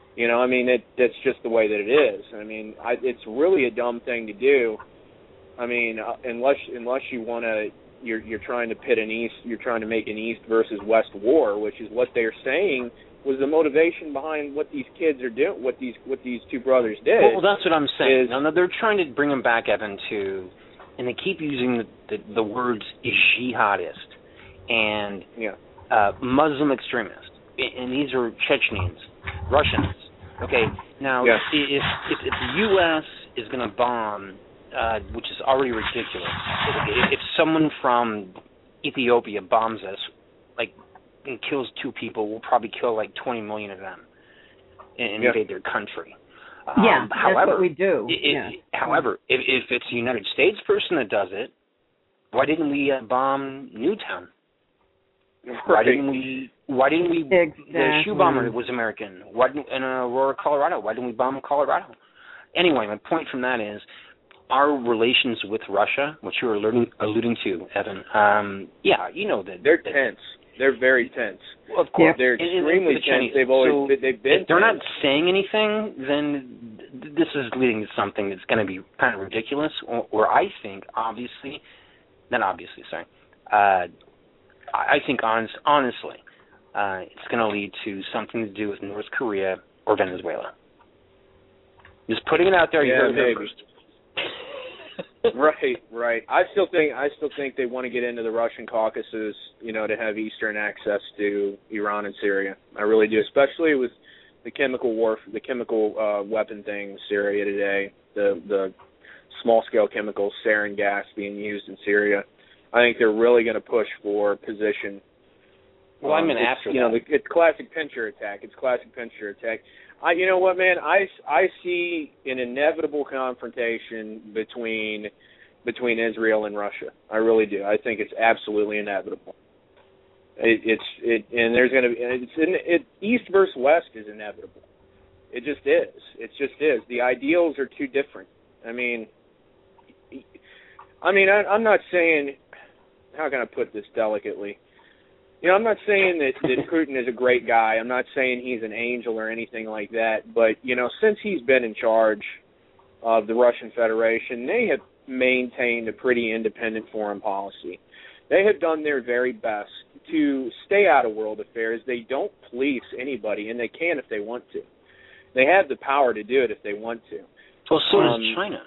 You know, I mean, it, that's just the way that it is. I mean, I, it's really a dumb thing to do. I mean, uh, unless unless you want to, you're you're trying to pit an East, you're trying to make an East versus West war, which is what they're saying was the motivation behind what these kids are doing, what these what these two brothers did. Well, well that's what I'm saying. Is, now, they're trying to bring them back, Evan, to, and they keep using the the, the words jihadist and yeah. uh, Muslim extremist, and these are Chechens, Russians. Okay, now yeah. if, if if the U S is going to bomb, uh, which is already ridiculous, if, if someone from Ethiopia bombs us, like, and kills two people, we'll probably kill like twenty million of them and yeah. invade their country. Yeah, um, that's however, what we do. It, yeah. However, if, if it's a United States person that does it, why didn't we uh, bomb Newtown? Right. Why didn't we? Why didn't we? Exactly. The shoe bomber was American. Why didn't in Aurora, Colorado? Why didn't we bomb Colorado? Anyway, my point from that is our relations with Russia, which you were alluding, alluding to, Evan. Um, yeah, you know that they're that, tense. They're very tense. Well, of course, they're and, extremely and the tense. Chinese, They've always so they've been. If they're tense. not saying anything, then th- this is leading to something that's going to be kind of ridiculous. Or, or I think, obviously, not obviously, sorry. Uh, I think, honest, honestly, uh, it's going to lead to something to do with North Korea or Venezuela. Just putting it out there. You Yeah, heard it maybe. first. Right, right. I still think I still think they want to get into the Russian Caucasus, you know, to have eastern access to Iran and Syria. I really do, especially with the chemical war, the chemical uh, weapon thing in Syria today, the the small scale chemical sarin gas being used in Syria. I think they're really going to push for position. Well, I'm um, in after you that. know, the, it's classic pincher attack. It's classic pincher attack. I, you know what, man? I, I see an inevitable confrontation between between Israel and Russia. I really do. I think it's absolutely inevitable. It, it's it, and there's going to be it's in, it East versus West is inevitable. It just is. It just is. The ideals are too different. I mean, I mean, I, I'm not saying. How can I put this delicately? You know, I'm not saying that, that Putin is a great guy. I'm not saying he's an angel or anything like that. But, you know, since he's been in charge of the Russian Federation, they have maintained a pretty independent foreign policy. They have done their very best to stay out of world affairs. They don't police anybody, and they can if they want to. They have the power to do it if they want to. Well, so um, does China.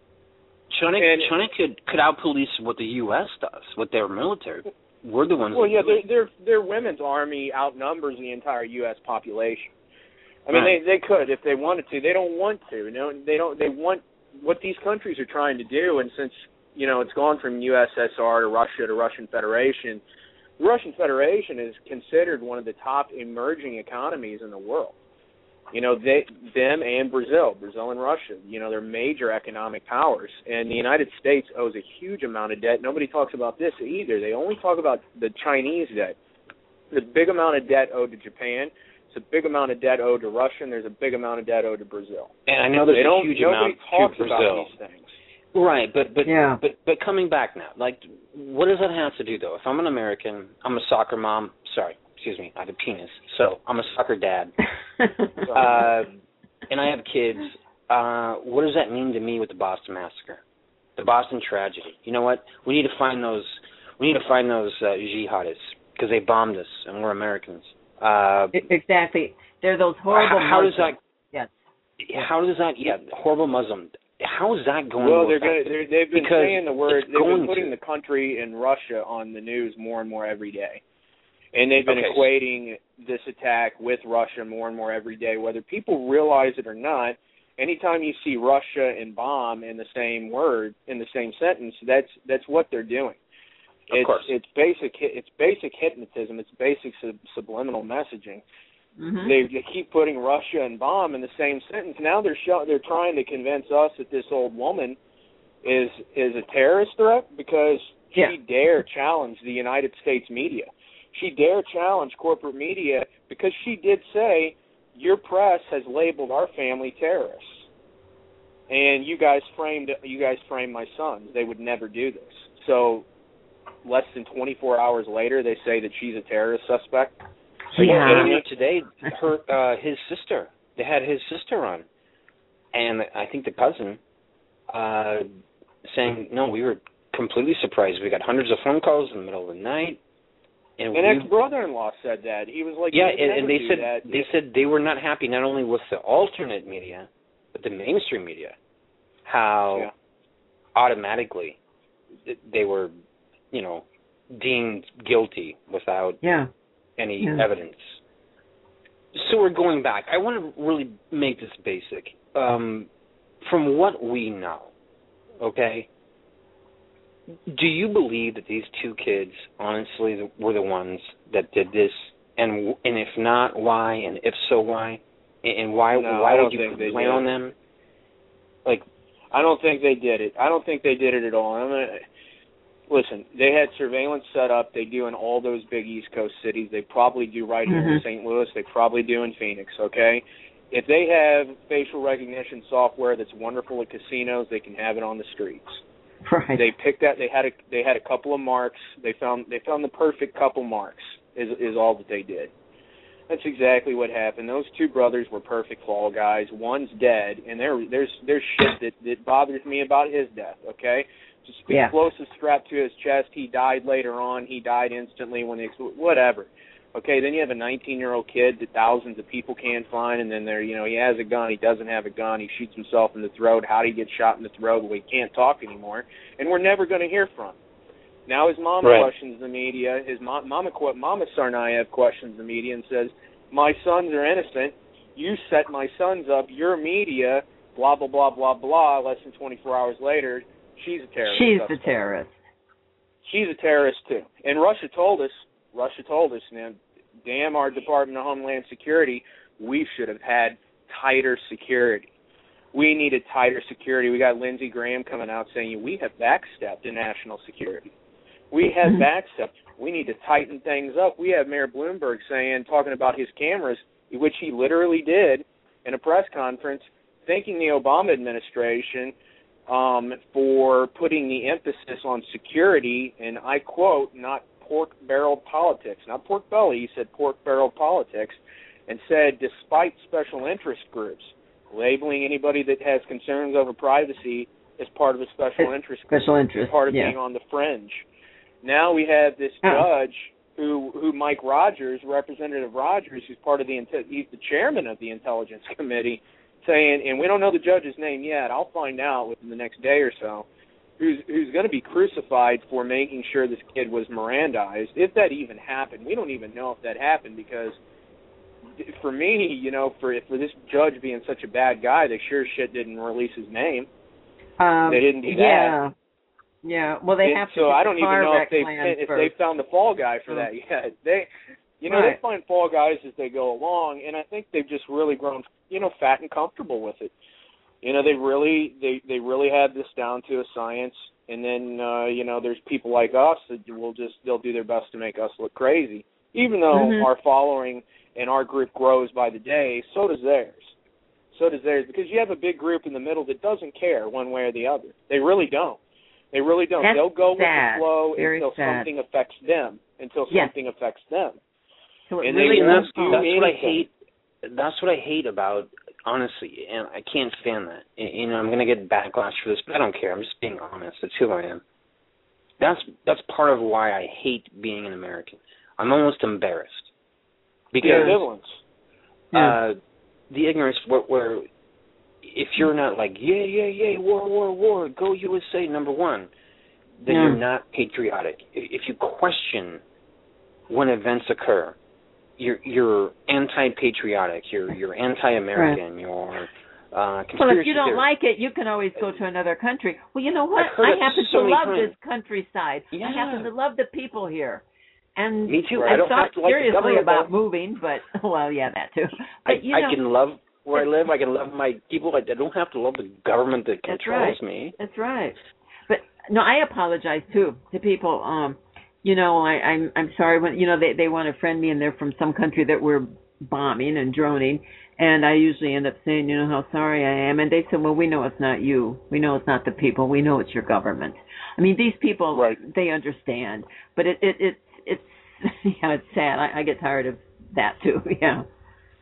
China, and, China could, could out-police what the U S does, with their military. We're the ones. Well, yeah, their, their their women's army outnumbers the entire U S population. I mean, right. they they could if they wanted to. They don't want to. You know, they don't. They want what these countries are trying to do. And since you know it's gone from U S S R to Russia to Russian Federation, the Russian Federation is considered one of the top emerging economies in the world. You know, they, them and Brazil, Brazil and Russia, you know, they're major economic powers. And the United States owes a huge amount of debt. Nobody talks about this either. They only talk about the Chinese debt. There's a big amount of debt owed to Japan. There's a big amount of debt owed to Russia, and there's a big amount of debt owed to Brazil. And I know there's they a don't, huge nobody amount talks to about Brazil. these things. Right, but but, yeah. but but coming back now, like, what does that have to do, though? If I'm an American, I'm a soccer mom. Sorry, excuse me, I have a penis, so I'm a soccer dad. uh, and I have kids. Uh, what does that mean to me with the Boston Massacre, the Boston tragedy? You know what? We need to find those. We need to find those uh, jihadists because they bombed us, and we're Americans. Uh, exactly. They're those horrible. How, how does that? Yes. How does that? Yeah, horrible Muslim. How is that going? Well, to they're affect going. They've been because saying the word. They've been putting to. the country and Russia on the news more and more every day. And they've been okay. equating this attack with Russia more and more every day, whether people realize it or not. Anytime you see Russia and bomb in the same word, in the same sentence, that's that's what they're doing. Of it's course. it's basic it's basic hypnotism. It's basic sub- subliminal messaging. Mm-hmm. They, they keep putting Russia and bomb in the same sentence. Now they're show, they're trying to convince us that this old woman is is a terrorist threat because she yeah. dare challenge the United States media. She dare challenge corporate media because she did say, your press has labeled our family terrorists. And you guys framed you guys framed my sons. They would never do this. So less than twenty-four hours later, they say that she's a terrorist suspect. So Yeah. yeah. Today, her uh, his sister they had his sister on, and I think the cousin, uh, saying, no, we were completely surprised. We got hundreds of phone calls in the middle of the night. And An we, ex-brother-in-law said that. He was like, yeah, you and, and they said that. they said they were not happy not only with the alternate media, but the mainstream media, how yeah. automatically they were, you know, deemed guilty without yeah. any yeah. evidence. So we're going back. I want to really make this basic. Um, from what we know, okay, do you believe that these two kids honestly were the ones that did this? And and if not, why? And if so, why? And why no, why I would don't you think they complain did. on them? Like, I don't think they did it. I don't think they did it at all. I'm gonna, listen, they had surveillance set up. They do in all those big East Coast cities. They probably do right here mm-hmm. in Saint Louis. They probably do in Phoenix, okay? If they have facial recognition software that's wonderful at casinos, they can have it on the streets. Right. They picked that. They had a they had a couple of marks. They found they found the perfect couple marks. Is is all that they did. That's exactly what happened. Those two brothers were perfect fall guys. One's dead, and there there's there's shit that, that bothers me about his death. Okay, just yeah. explosive strapped to his chest. He died later on. He died instantly when they whatever. Okay, then you have a nineteen-year-old kid that thousands of people can't find, and then there, you know, he has a gun, he doesn't have a gun, he shoots himself in the throat. How did he get shot in the throat? Well, he can't talk anymore, and we're never going to hear from him. Now his mom right. questions the media. His mom, Mama, Mama Tsarnaev questions the media and says, "My sons are innocent. You set my sons up. Your media, blah blah blah blah blah." Less than twenty-four hours later, she's a terrorist. She's suspect. the terrorist. She's a terrorist too, and Russia told us. Russia told us, man, damn our Department of Homeland Security, we should have had tighter security. We needed tighter security. We got Lindsey Graham coming out saying we have backstepped in national security. We have mm-hmm. backstepped. We need to tighten things up. We have Mayor Bloomberg saying, talking about his cameras, which he literally did in a press conference, thanking the Obama administration um, for putting the emphasis on security, and I quote, not pork barrel politics, not pork belly, he said pork barrel politics, and said despite special interest groups labeling anybody that has concerns over privacy as part of a special interest group, special interest, part of yeah. being on the fringe. Now we have this oh. judge who, who Mike Rogers, Representative Rogers, who's part of the he's the chairman of the Intelligence Committee, saying, and we don't know the judge's name yet. I'll find out within the next day or so. Who's who's going to be crucified for making sure this kid was Mirandized, if that even happened. We don't even know if that happened because, for me, you know, for for this judge being such a bad guy, they sure as shit didn't release his name. Um, they didn't do that. Yeah, yeah. Well, they and have to. So I don't even know if they if first. they found the fall guy for oh. that yet. They, you know, right. they find fall guys as they go along, and I think they've just really grown, you know, fat and comfortable with it. You know, they really they, they really had this down to a science, and then, uh, you know, there's people like us that will just, they'll do their best to make us look crazy. Even though mm-hmm. our following and our group grows by the day, so does theirs. So does theirs, because you have a big group in the middle that doesn't care one way or the other. They really don't. They really don't. That's They'll go sad. with the flow Very until sad. something affects them, until yes. something affects them. So it and really they that's, do that's what I anything. hate. That's what I hate about, honestly, and I can't stand that. You know, I'm going to get backlash for this, but I don't care. I'm just being honest. That's who I am. That's that's part of why I hate being an American. I'm almost embarrassed because yeah. uh, the ignorance where, where if you're not like yeah yeah yeah war war war go U S A number one, then yeah. you're not patriotic. If you question when events occur, you're you're anti-patriotic. You're you're anti-American. Right. You're uh, conspiracy well, if you don't theory. like it, you can always go to another country. Well, you know what? I happen so to love times. this countryside. Yeah. I happen to love the people here. And me too. I, I don't thought have to like seriously the about though. moving, but well, yeah, that too. But I, you I know, can love where I live. I can love my people. I don't have to love the government that controls that's right. me. That's right. But no, I apologize too to people. Um, you know, I, I'm I'm sorry when you know they they want to friend me and they're from some country that we're bombing and droning, and I usually end up saying, you know, how sorry I am, and they said, well, we know it's not you, we know it's not the people, we know it's your government. I mean, these people, right. they understand, but it it it's it's yeah, it's sad. I, I get tired of that too. Yeah.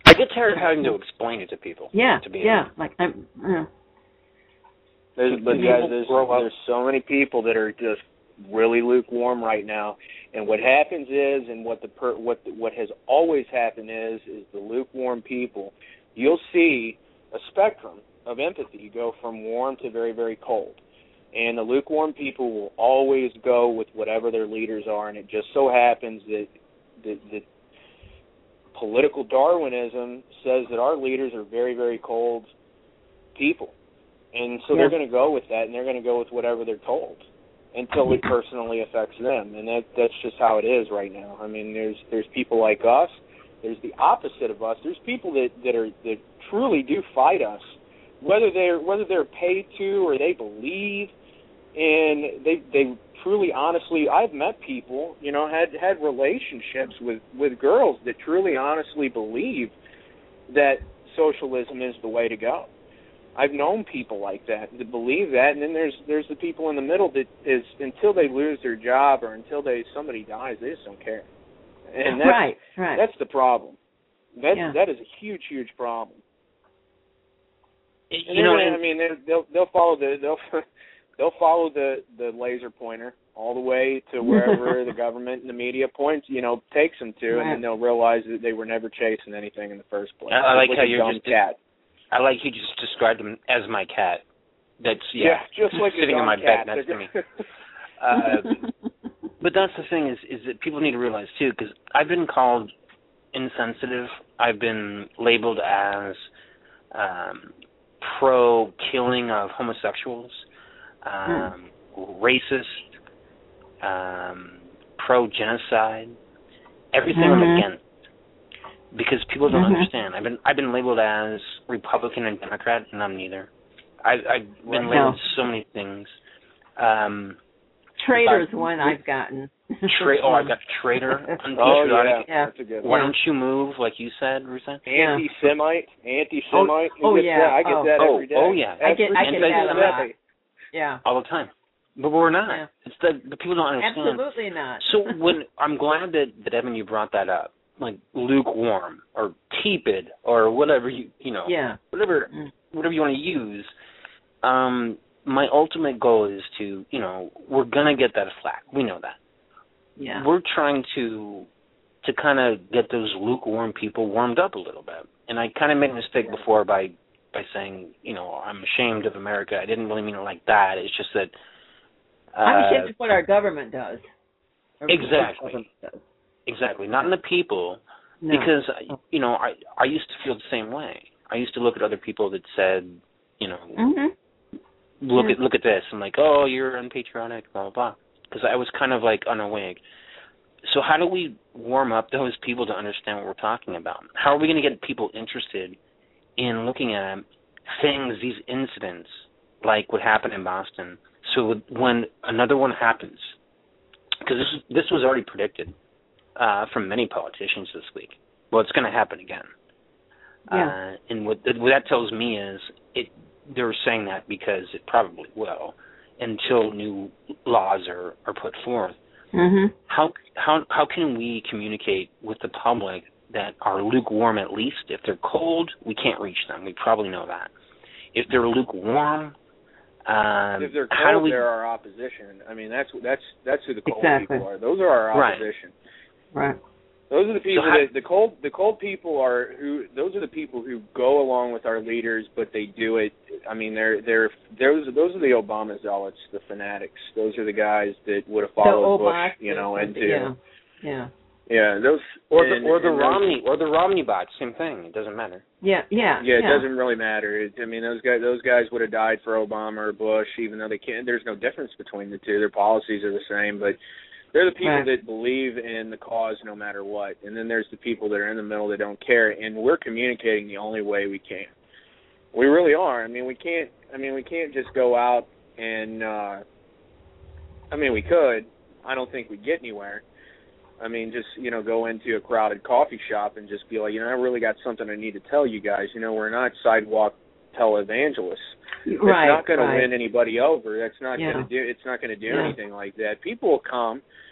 I get tired of having to explain it to people. Yeah, to be yeah. Like I'm. Uh, There's, but guys, there's, there's so many people that are just really lukewarm right now. And what happens is, and what the per, what what has always happened is, is the lukewarm people. You'll see a spectrum of empathy go from warm to very, very cold. And the lukewarm people will always go with whatever their leaders are. And it just so happens that that, that political Darwinism says that our leaders are very, very cold people. And so yeah. they're going to go with that, and they're going to go with whatever they're told until it personally affects them. And that that's just how it is right now. I mean, there's there's people like us. There's the opposite of us. There's people that, that are that truly do fight us, whether they're whether they're paid to or they believe, and they they truly, honestly, I've met people, you know, had had relationships with, with girls that truly, honestly believe that socialism is the way to go. I've known people like that that believe that, and then there's there's the people in the middle that is until they lose their job or until they somebody dies, they just don't care. And that's right, right. that's the problem. That's yeah. that is a huge, huge problem. You and know, gonna, I mean, they'll they'll follow the they'll they'll follow the, the laser pointer all the way to wherever the government and the media points, you know, takes them to, right. and then they'll realize that they were never chasing anything in the first place. I, I like like how a you dumb just cat. I like you just described him as my cat. That's yeah, yeah just like sitting a in my cat. bed next to me. Uh, but that's the thing is is that people need to realize too, because I've been called insensitive. I've been labeled as um, pro killing of homosexuals, um, mm. racist, um, pro genocide. Everything mm-hmm. I'm against. Because people don't mm-hmm. understand. I've been I've been labeled as Republican and Democrat, and I'm neither. I've, I've been well, labeled so many things. Um, Traitor's one I've gotten. Tra- oh, I've got traitor. Oh, yeah. yeah. That's a good Why one. don't you move, like you said, Rusa? Anti-Semite. Anti-Semite. Oh, oh That? yeah. I get oh. that oh, every day. Oh, yeah. I get, I get that a lot. Yeah. All the time. But we're not. Yeah. It's the, the people don't understand. Absolutely not. So when I'm glad that, that, Evan, you brought that up. Like lukewarm or tepid or whatever you you know yeah. whatever mm. whatever you want to use. Um, my ultimate goal is to you know we're gonna get that flack. We know that. Yeah. We're trying to to kind of get those lukewarm people warmed up a little bit. And I kind of made a mistake before by by saying you know I'm ashamed of America. I didn't really mean it like that. It's just that uh, I'm ashamed of what our government does. Or exactly. Government does. Exactly, not in the people, no. because, you know, I I used to feel the same way. I used to look at other people that said, you know, mm-hmm. look yeah. at look at this. I'm like, oh, you're unpatriotic, blah, blah, blah. Because I was kind of like unawake. So how do we warm up those people to understand what we're talking about? How are we going to get people interested in looking at things, these incidents, like what happened in Boston, so when another one happens, because this, this was already predicted, Uh, from many politicians this week. Well, it's going to happen again. Yeah. Uh, and what, what that tells me is it. They're saying that because it probably will, until new laws are, are put forth. Mm-hmm. How how how can we communicate with the public that are lukewarm? At least if they're cold, we can't reach them. We probably know that. If they're lukewarm, um, if they're cold, how do we, they're our opposition. I mean, that's that's that's who the cold exactly. people are. Those are our opposition. Right. Right. Those are the people so how, that the cold the cold people are who those are the people who go along with our leaders, but they do it. I mean, they're they're those those are the Obama zealots, the fanatics. Those are the guys that would have followed Bush, you know, into yeah, yeah, yeah. Those or the and, or the and Romney those, or the Romney bots, same thing. It doesn't matter. Yeah, yeah, yeah. It yeah. doesn't really matter. It, I mean, those guys those guys would have died for Obama or Bush, even though they can't. There's no difference between the two. Their policies are the same, but. They're the people right. that believe in the cause no matter what. And then there's the people that are in the middle that don't care. And we're communicating the only way we can. We really are. I mean, we can't I mean, we can't just go out and uh I mean, we could. I don't think we'd get anywhere. I mean, just, you know, go into a crowded coffee shop and just be like, you know, I really got something I need to tell you guys. You know, we're not sidewalk televangelists. It's right, not going right. to win anybody over. That's not yeah. going to do. It's not going to do yeah. anything like that. People will come,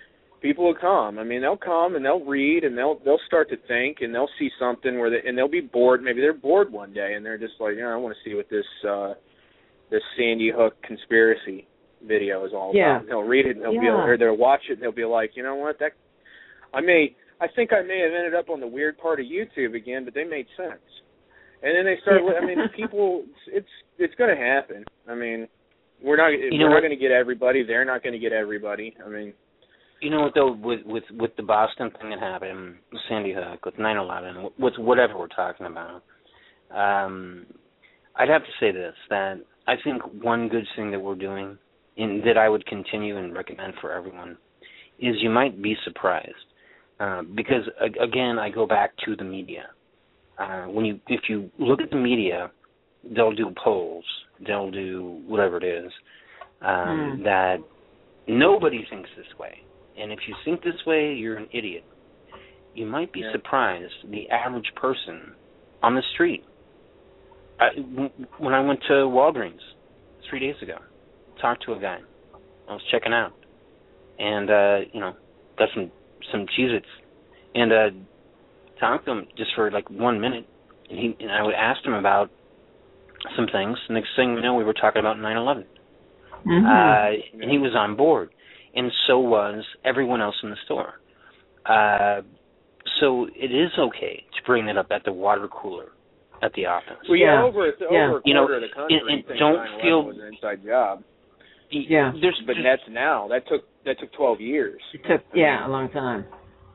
People will come. I mean, they'll come and they'll read and they'll they'll start to think and they'll see something where they and they'll be bored. Maybe they're bored one day and they're just like, yeah, I want to see what this uh, this Sandy Hook conspiracy video is all yeah. about. And they'll read it and they'll yeah. be or they'll watch it and they'll be like, you know what, that I may I think I may have ended up on the weird part of YouTube again, but they made sense. And then they start. I mean, people. It's it's going to happen. I mean, we're not you we're not going to get everybody. They're not going to get everybody. I mean, you know what though, with with with the Boston thing that happened, Sandy Hook, with nine eleven, with whatever we're talking about, um, I'd have to say this: that I think one good thing that we're doing, and that I would continue and recommend for everyone, is you might be surprised, uh, because again, I go back to the media. Uh, when you, if you look at the media, they'll do polls, they'll do whatever it is, um, mm. that nobody thinks this way. And if you think this way, you're an idiot. You might be yeah. surprised, the average person on the street. I, when I went to Walgreens three days ago, talked to a guy. I was checking out. And, uh, you know, got some, some Cheez-Its. And, uh, talked to him just for like one minute, and he and I would ask him about some things. Next thing we know, we were talking about nine eleven, mm-hmm. uh, and he was on board, and so was everyone else in the store. Uh, so it is okay to bring that up at the water cooler at the office. Well, yeah, yeah. over yeah. over a quarter you know, of the country and, and don't feel was an inside job. Yeah, there's, but there's, that's now. That took that took twelve years. It took I yeah mean, a long time.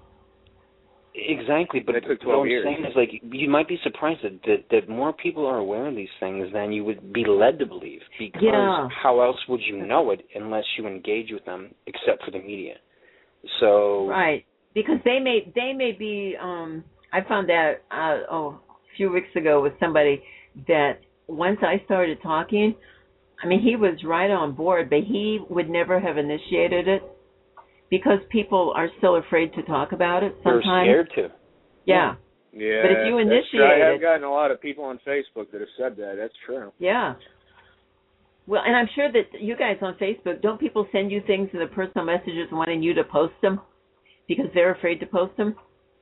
Exactly, but what I'm years. saying is, like, you might be surprised that, that that more people are aware of these things than you would be led to believe, because yeah. how else would you know it unless you engage with them, except for the media? So right, because they may they may be. Um, I found that uh, oh a few weeks ago with somebody that once I started talking, I mean he was right on board, but he would never have initiated it. Because people are still afraid to talk about it sometimes. They're scared to. Yeah. Yeah. But if you initiate I have it, gotten a lot of people on Facebook that have said that. That's true. Yeah. Well, and I'm sure that you guys on Facebook, don't people send you things in the personal messages wanting you to post them because they're afraid to post them?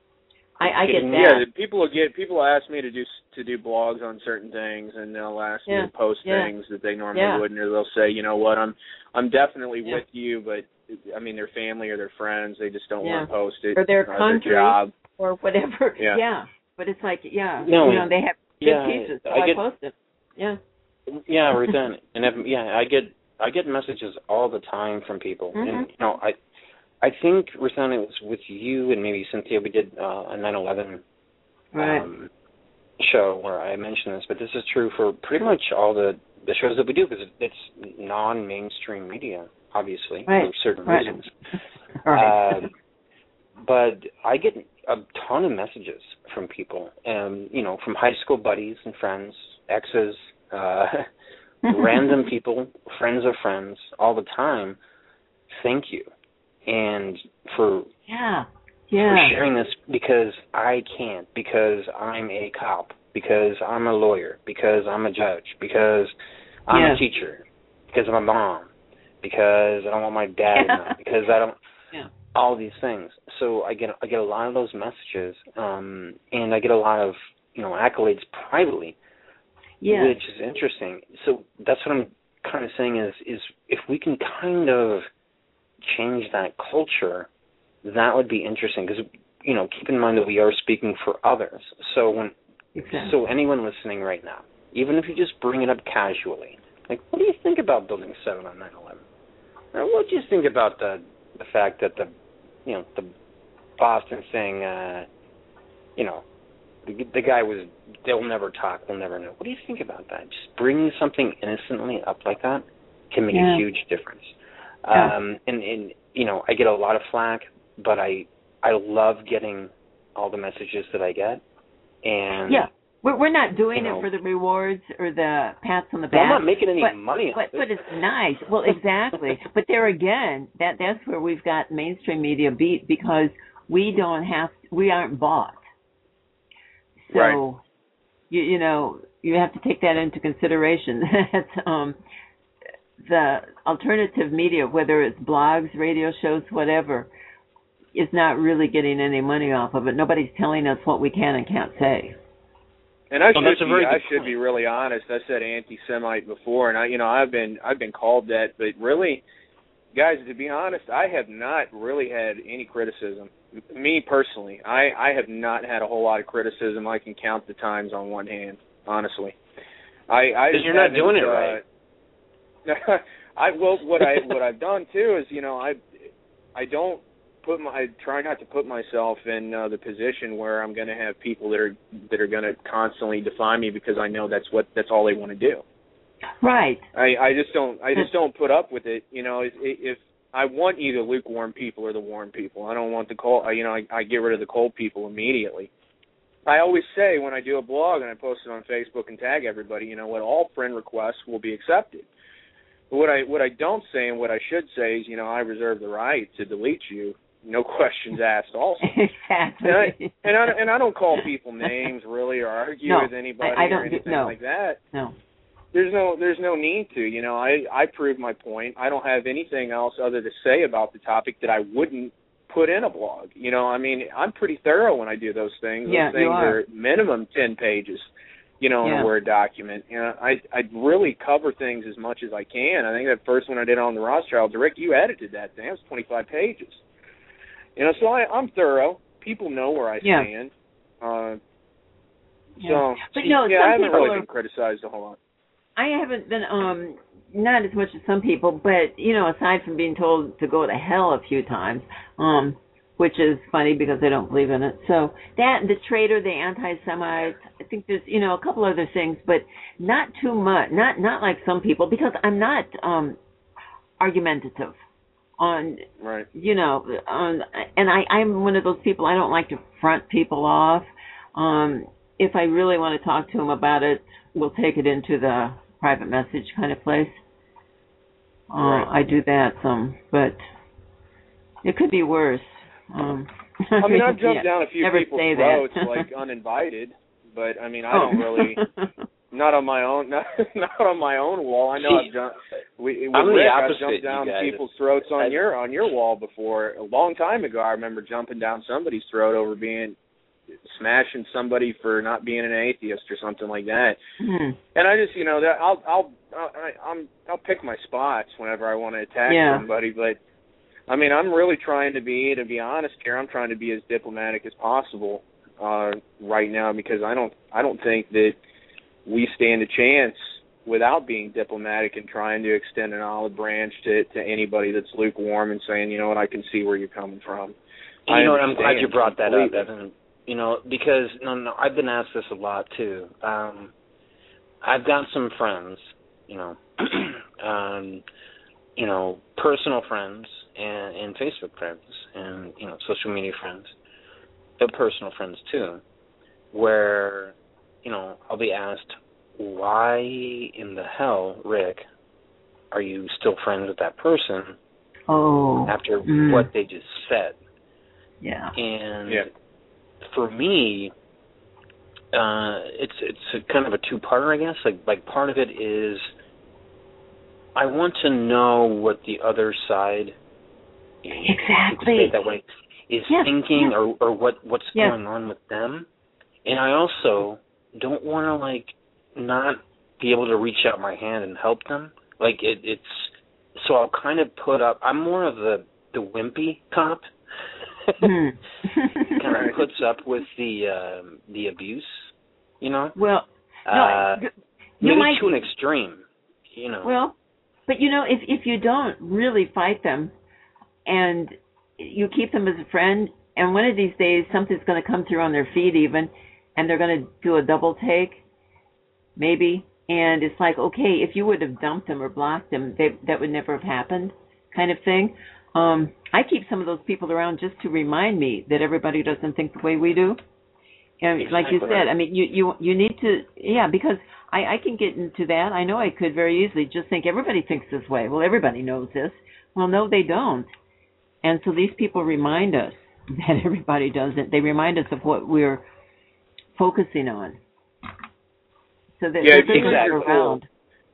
I, I get that. Yeah, people will get people ask me to do to do blogs on certain things, and they'll ask yeah. me to post yeah. things that they normally yeah. wouldn't, or they'll say, you know what, I'm I'm definitely yeah. with you, but I mean, their family or their friends, they just don't yeah. want to post it. Or their uh, country, their job. or whatever. Yeah. yeah. But it's like, yeah, no, you know, they have good yeah, pieces, so I, I get, post it. Yeah. Yeah, right then. And if, yeah, I get I get messages all the time from people, mm-hmm. and you know, I I think Ruthann, it was with you and maybe Cynthia. We did uh, a nine eleven right. um, show where I mentioned this, but this is true for pretty much all the the shows that we do, because it's non-mainstream media, obviously, right. for certain right. reasons. right. Uh, but I get a ton of messages from people, and you know, from high school buddies and friends, exes, uh, random people, friends of friends, all the time. Thank you, and for yeah, yeah, for sharing this, because I can't, because I'm a cop, because I'm a lawyer, because I'm a judge, because I'm yeah. a teacher, because I'm a mom, because I don't want my dad to know, because I don't. Yeah. All these things. So I get I get a lot of those messages, um, and I get a lot of you know accolades privately, yeah. which is interesting. So that's what I'm kind of saying is is if we can kind of change that culture, that would be interesting, because you know keep in mind that we are speaking for others. So when exactly. so anyone listening right now, even if you just bring it up casually, like, what do you think about Building seven on nine eleven? Or what do you think about the the fact that the you know, the Boston thing, uh, you know, the, the guy was, they'll never talk, we'll never know. What do you think about that? Just bringing something innocently up like that can make yeah. a huge difference. Yeah. Um, and, and, you know, I get a lot of flack, but I I love getting all the messages that I get. And yeah. We're, we're not doing you know, it for the rewards or the pats on the back. I'm not making any but, money but, on but it. it's nice. Well, exactly. But there again, that that's where we've got mainstream media beat, because we don't have, we aren't bought. So, right. you you know, you have to take that into consideration. That um, the alternative media, whether it's blogs, radio shows, whatever, is not really getting any money off of it. Nobody's telling us what we can and can't say. And I well, should be, I point. should be really honest. I said anti-Semite before, and I, you know, I've been I've been called that, but really, guys, to be honest, I have not really had any criticism. Me personally, I, I have not had a whole lot of criticism. I can count the times on one hand, honestly. I, I because you're not doing it uh, right. I well, what I what I've done too is, you know, I I don't. Put my, I try not to put myself in uh, the position where I'm going to have people that are that are going to constantly define me because I know that's what that's all they want to do. Right. I, I just don't I just don't put up with it. You know, if, if I want either lukewarm people or the warm people, I don't want the cold. You know, I, I get rid of the cold people immediately. I always say when I do a blog and I post it on Facebook and tag everybody, you know what, all friend requests will be accepted. But what I what I don't say and what I should say is, you know, I reserve the right to delete you. No questions asked also. Exactly. And I, and I, and I don't call people names really or argue no, with anybody I, I don't or anything do, no. like that. No. There's no there's no need to. You know, I, I proved my point. I don't have anything else other to say about the topic that I wouldn't put in a blog. You know, I mean, I'm pretty thorough when I do those things. Yeah, those things you are. are minimum ten pages, you know, in yeah. a Word document. You know, I I really cover things as much as I can. I think that first one I did on the Rothschilds, Rick, you edited that thing. It was twenty-five pages. You know, so I, I'm thorough. People know where I yeah. stand. Uh, yeah. So, but no, yeah, some I haven't really are, been criticized a whole lot. I haven't been, um, not as much as some people, but, you know, aside from being told to go to hell a few times, um, which is funny because I don't believe in it. So that, the traitor, the anti-Semites, I think there's, you know, a couple other things, but not too much, not not like some people, because I'm not um, argumentative. On, right. you know, on, and I, I'm one of those people, I don't like to front people off. Um, if I really want to talk to them about it, we'll take it into the private message kind of place. Uh, right. I do that some, but it could be worse. Um, I mean, I've jumped yeah, down a few never people's say throats, that. like, uninvited, but, I mean, I oh. don't really... Not on my own, not, not on my own wall. I know See, I've jumped. We, with I'm Rick, the I've opposite, jumped down you guys. people's throats on I, your on your wall before. A long time ago, I remember jumping down somebody's throat over being smashing somebody for not being an atheist or something like that. Mm-hmm. And I just, you know, that I'll I'll I, I'm I'll pick my spots whenever I want to attack yeah. somebody. But I mean, I'm really trying to be, to be honest here, I'm trying to be as diplomatic as possible uh, right now because I don't I don't think that we stand a chance without being diplomatic and trying to extend an olive branch to, to anybody that's lukewarm and saying, you know what, I can see where you're coming from. You know what, I'm glad you brought that completely. up, Evan. You know, because, no, no, I've been asked this a lot, too. Um, I've got some friends, you know, um, you know, personal friends and, and Facebook friends and, you know, social media friends, but personal friends, too, where... You know, I'll be asked, why in the hell, Rick, are you still friends with that person oh, after mm. what they just said? Yeah. And yeah. for me, uh, it's it's a kind of a two-parter, I guess. Like, like part of it is I want to know what the other side, exactly, that way, is yeah. thinking yeah. or, or what, what's yeah. going on with them. And I also... don't want to, like, not be able to reach out my hand and help them. Like, it, it's, so I'll kind of put up, I'm more of the, the wimpy cop. mm. Kind of puts up with the, uh, the abuse, you know? Well, no, uh, you maybe might, to an extreme, you know? Well, but, you know, if, if you don't really fight them and you keep them as a friend, and one of these days something's going to come through on their feed even, and they're going to do a double take, maybe, and it's like, okay, if you would have dumped them or blocked them, they, that would never have happened, kind of thing. Um, I keep some of those people around just to remind me that everybody doesn't think the way we do. And exactly. like you said, I mean, you, you you need to, yeah, because I, I can get into that. I know I could very easily just think everybody thinks this way. Well, everybody knows this. Well, no, they don't. And so these people remind us that everybody does it. They remind us of what we're focusing on. So that yeah, they're if you, around. if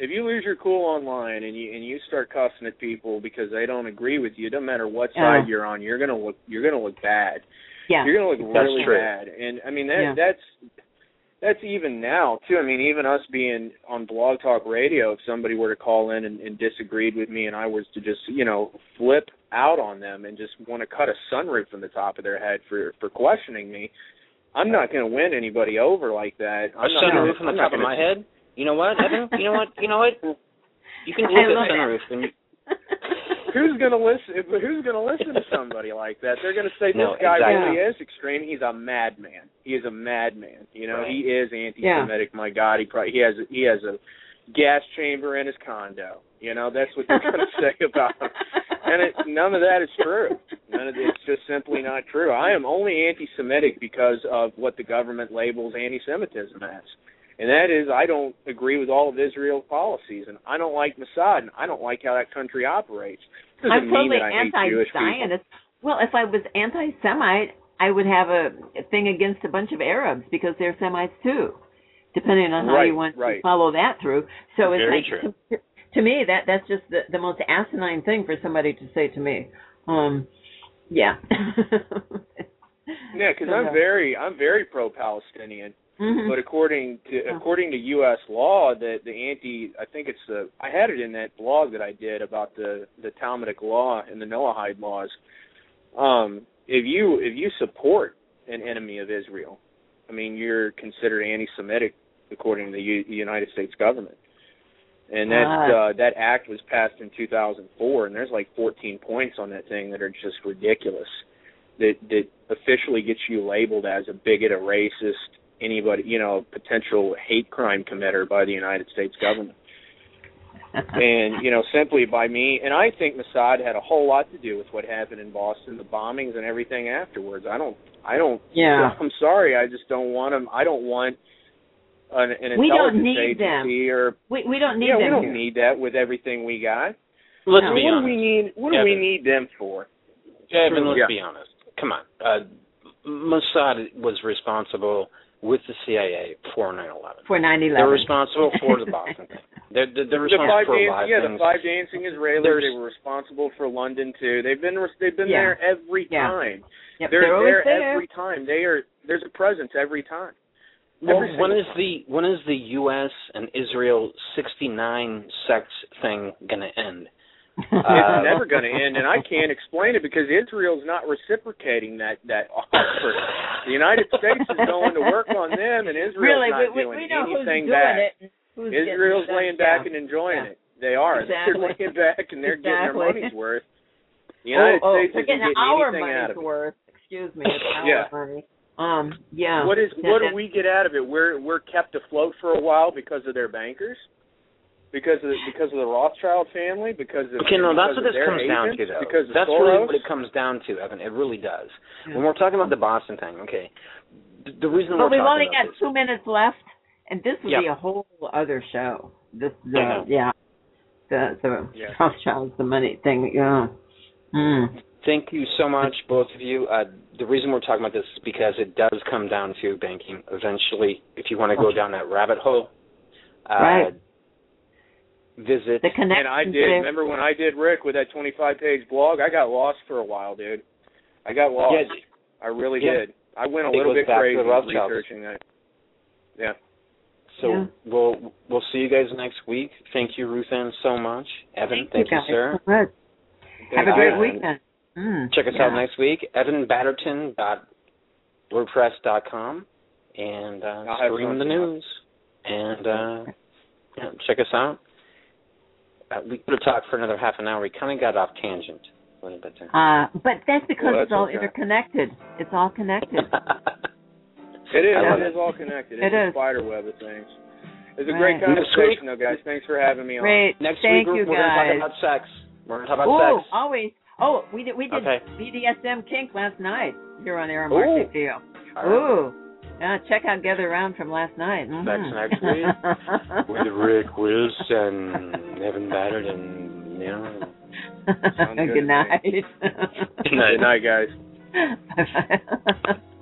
if you lose your cool online and you and you start cussing at people because they don't agree with you, it doesn't matter what side uh, you're on, you're gonna look you're gonna look bad. Yeah, you're gonna look That's really true. bad. And I mean that yeah. that's that's even now too. I mean, even us being on Blog Talk Radio, if somebody were to call in and, and disagreed with me, and I was to just you know flip out on them and just want to cut a sunroof from the top of their head for for questioning me, I'm not going to win anybody over like that. I'm a not sunroof gonna, on the I'm top of not my gonna, head? You know what, Evan? You know what? You know what? You can I look love at sunroof and you, Who's gonna listen? Who's gonna listen to somebody like that? They're gonna say this No, guy exactly. really is extreme. He's a madman. He is a madman. You know, Right. he is anti-Semitic. Yeah. My God, he probably he has he has a gas chamber in his condo. You know, that's what they're gonna say about him. And it, none of that is true. None of it's just simply not true. I am only anti-Semitic because of what the government labels anti-Semitism as. And that is, I don't agree with all of Israel's policies, and I don't like Mossad, and I don't like how that country operates. It doesn't I'm mean totally that I hate Jewish people. anti-Zionist. Well, if I was anti-Semite, I would have a thing against a bunch of Arabs because they're Semites too, depending on how right, you want right. to follow that through. So it's Very like, true. To, to me, that that's just the, the most asinine thing for somebody to say to me. Um, yeah. Yeah, because so, I'm yeah. very, I'm very pro-Palestinian. Mm-hmm. But according to according to U S law, the the anti, I think it's the, I had it in that blog that I did about the the Talmudic law and the Noahide laws. Um, if you if you support an enemy of Israel, I mean, you're considered anti-Semitic according to the U, United States government. And that Ah. uh, that act was passed in two thousand four, and there's like fourteen points on that thing that are just ridiculous. That that officially gets you labeled as a bigot, a racist, anybody, you know, potential hate crime committer by the United States government. And, you know, simply by me, and I think Mossad had a whole lot to do with what happened in Boston, the bombings and everything afterwards. I don't, I don't, Yeah. I'm sorry, I just don't want them, I don't want an, an We don't intelligence need agency them. or, We we don't need yeah, them we don't here. need that with everything we got. let's No. be What honest. do we need, what do Evan. we need them for? Evan, let's Yeah. be honest. Come on. Uh, Mossad was responsible with the C I A for nine eleven. For nine eleven. They're responsible for the Boston thing. They're, they're, they're The responsible five for a dancing, lot of yeah, things. the five dancing Israelis. There's- They were responsible for London too. They've been they've been Yeah. there every Yeah. time. Yep, They're, they're always there, there. every time. They are. There's a presence every time. Well, Every when single is the when is the U S and Israel sixty-nine sects thing going to end? It's Uh, never going to end, and I can't explain it because Israel's not reciprocating that that offer. The United States is going to work on them, and Israel's Really, not we, doing we know who's anything doing back. it. and Who's Israel's getting laying it. back Yeah. and enjoying Yeah. it. They are. Exactly. They're laying back and they're getting Exactly. their money's worth. The United oh, oh, States we're isn't getting getting our anything out of money's it. worth. Excuse me, it's our Yeah. money. Um, yeah. What is That- what that- do we get out of it? We're we're kept afloat for a while because of their bankers, because of the, because of the Rothschild family, because of Okay, no, because that's of what this their comes down agents, to, though. Because of That's Soros. really what it comes down to, Evan. It really does. Yeah. When we're talking about the Boston thing, okay, the, the reason But we're we've talking only about got this, two minutes left, and this would Yep. be a whole other show. This, the, I know. yeah, the the Yeah. Rothschilds, the money thing. Yeah. Mm. Thank you so much, both of you. Uh, the reason we're talking about this is because it does come down to banking eventually. If you want to go down that rabbit hole, uh, Right. visit. The connection. And I did. Remember when I did Rick with that twenty-five page blog? I got lost for a while, dude. I got lost. Yeah. I really Yeah. did. I went a It little goes bit back to crazy the Rothschilds. researching that. Yeah. So Yeah. we'll we'll see you guys next week. Thank you, Ruth Ann, so much. Evan, thank, you, guys sir. so much. Have a you. great Uh, weekend. Mm, Check us yeah. out next week, evan batterton dot wordpress dot com, and uh, I'll have stream the something up. news. And uh, yeah, check us out. Uh, we could have talked for another half an hour. We kind of got off tangent a little bit there. Uh, but that's because Well, it's that's all okay. interconnected. It's all connected. It is. I love It it. is all connected. It It's a is. spider web of things. It's a Right. great Next conversation, week- though, guys. Thanks for having me on. Great. Next Thank week, you, we're, we're going to guys. talk about sex. We're going to talk about Oh, sex. always. Oh, we did we did Okay. B D S M kink last night here on Air Ooh. Market Feel. All right. Ooh. Yeah, check out Gather Round from last night. Mm-hmm. That's next week. With Rick Wilson, Evan Battert, and, you know. Sounds good Good to me. night. Good night. Good night, guys. Bye-bye.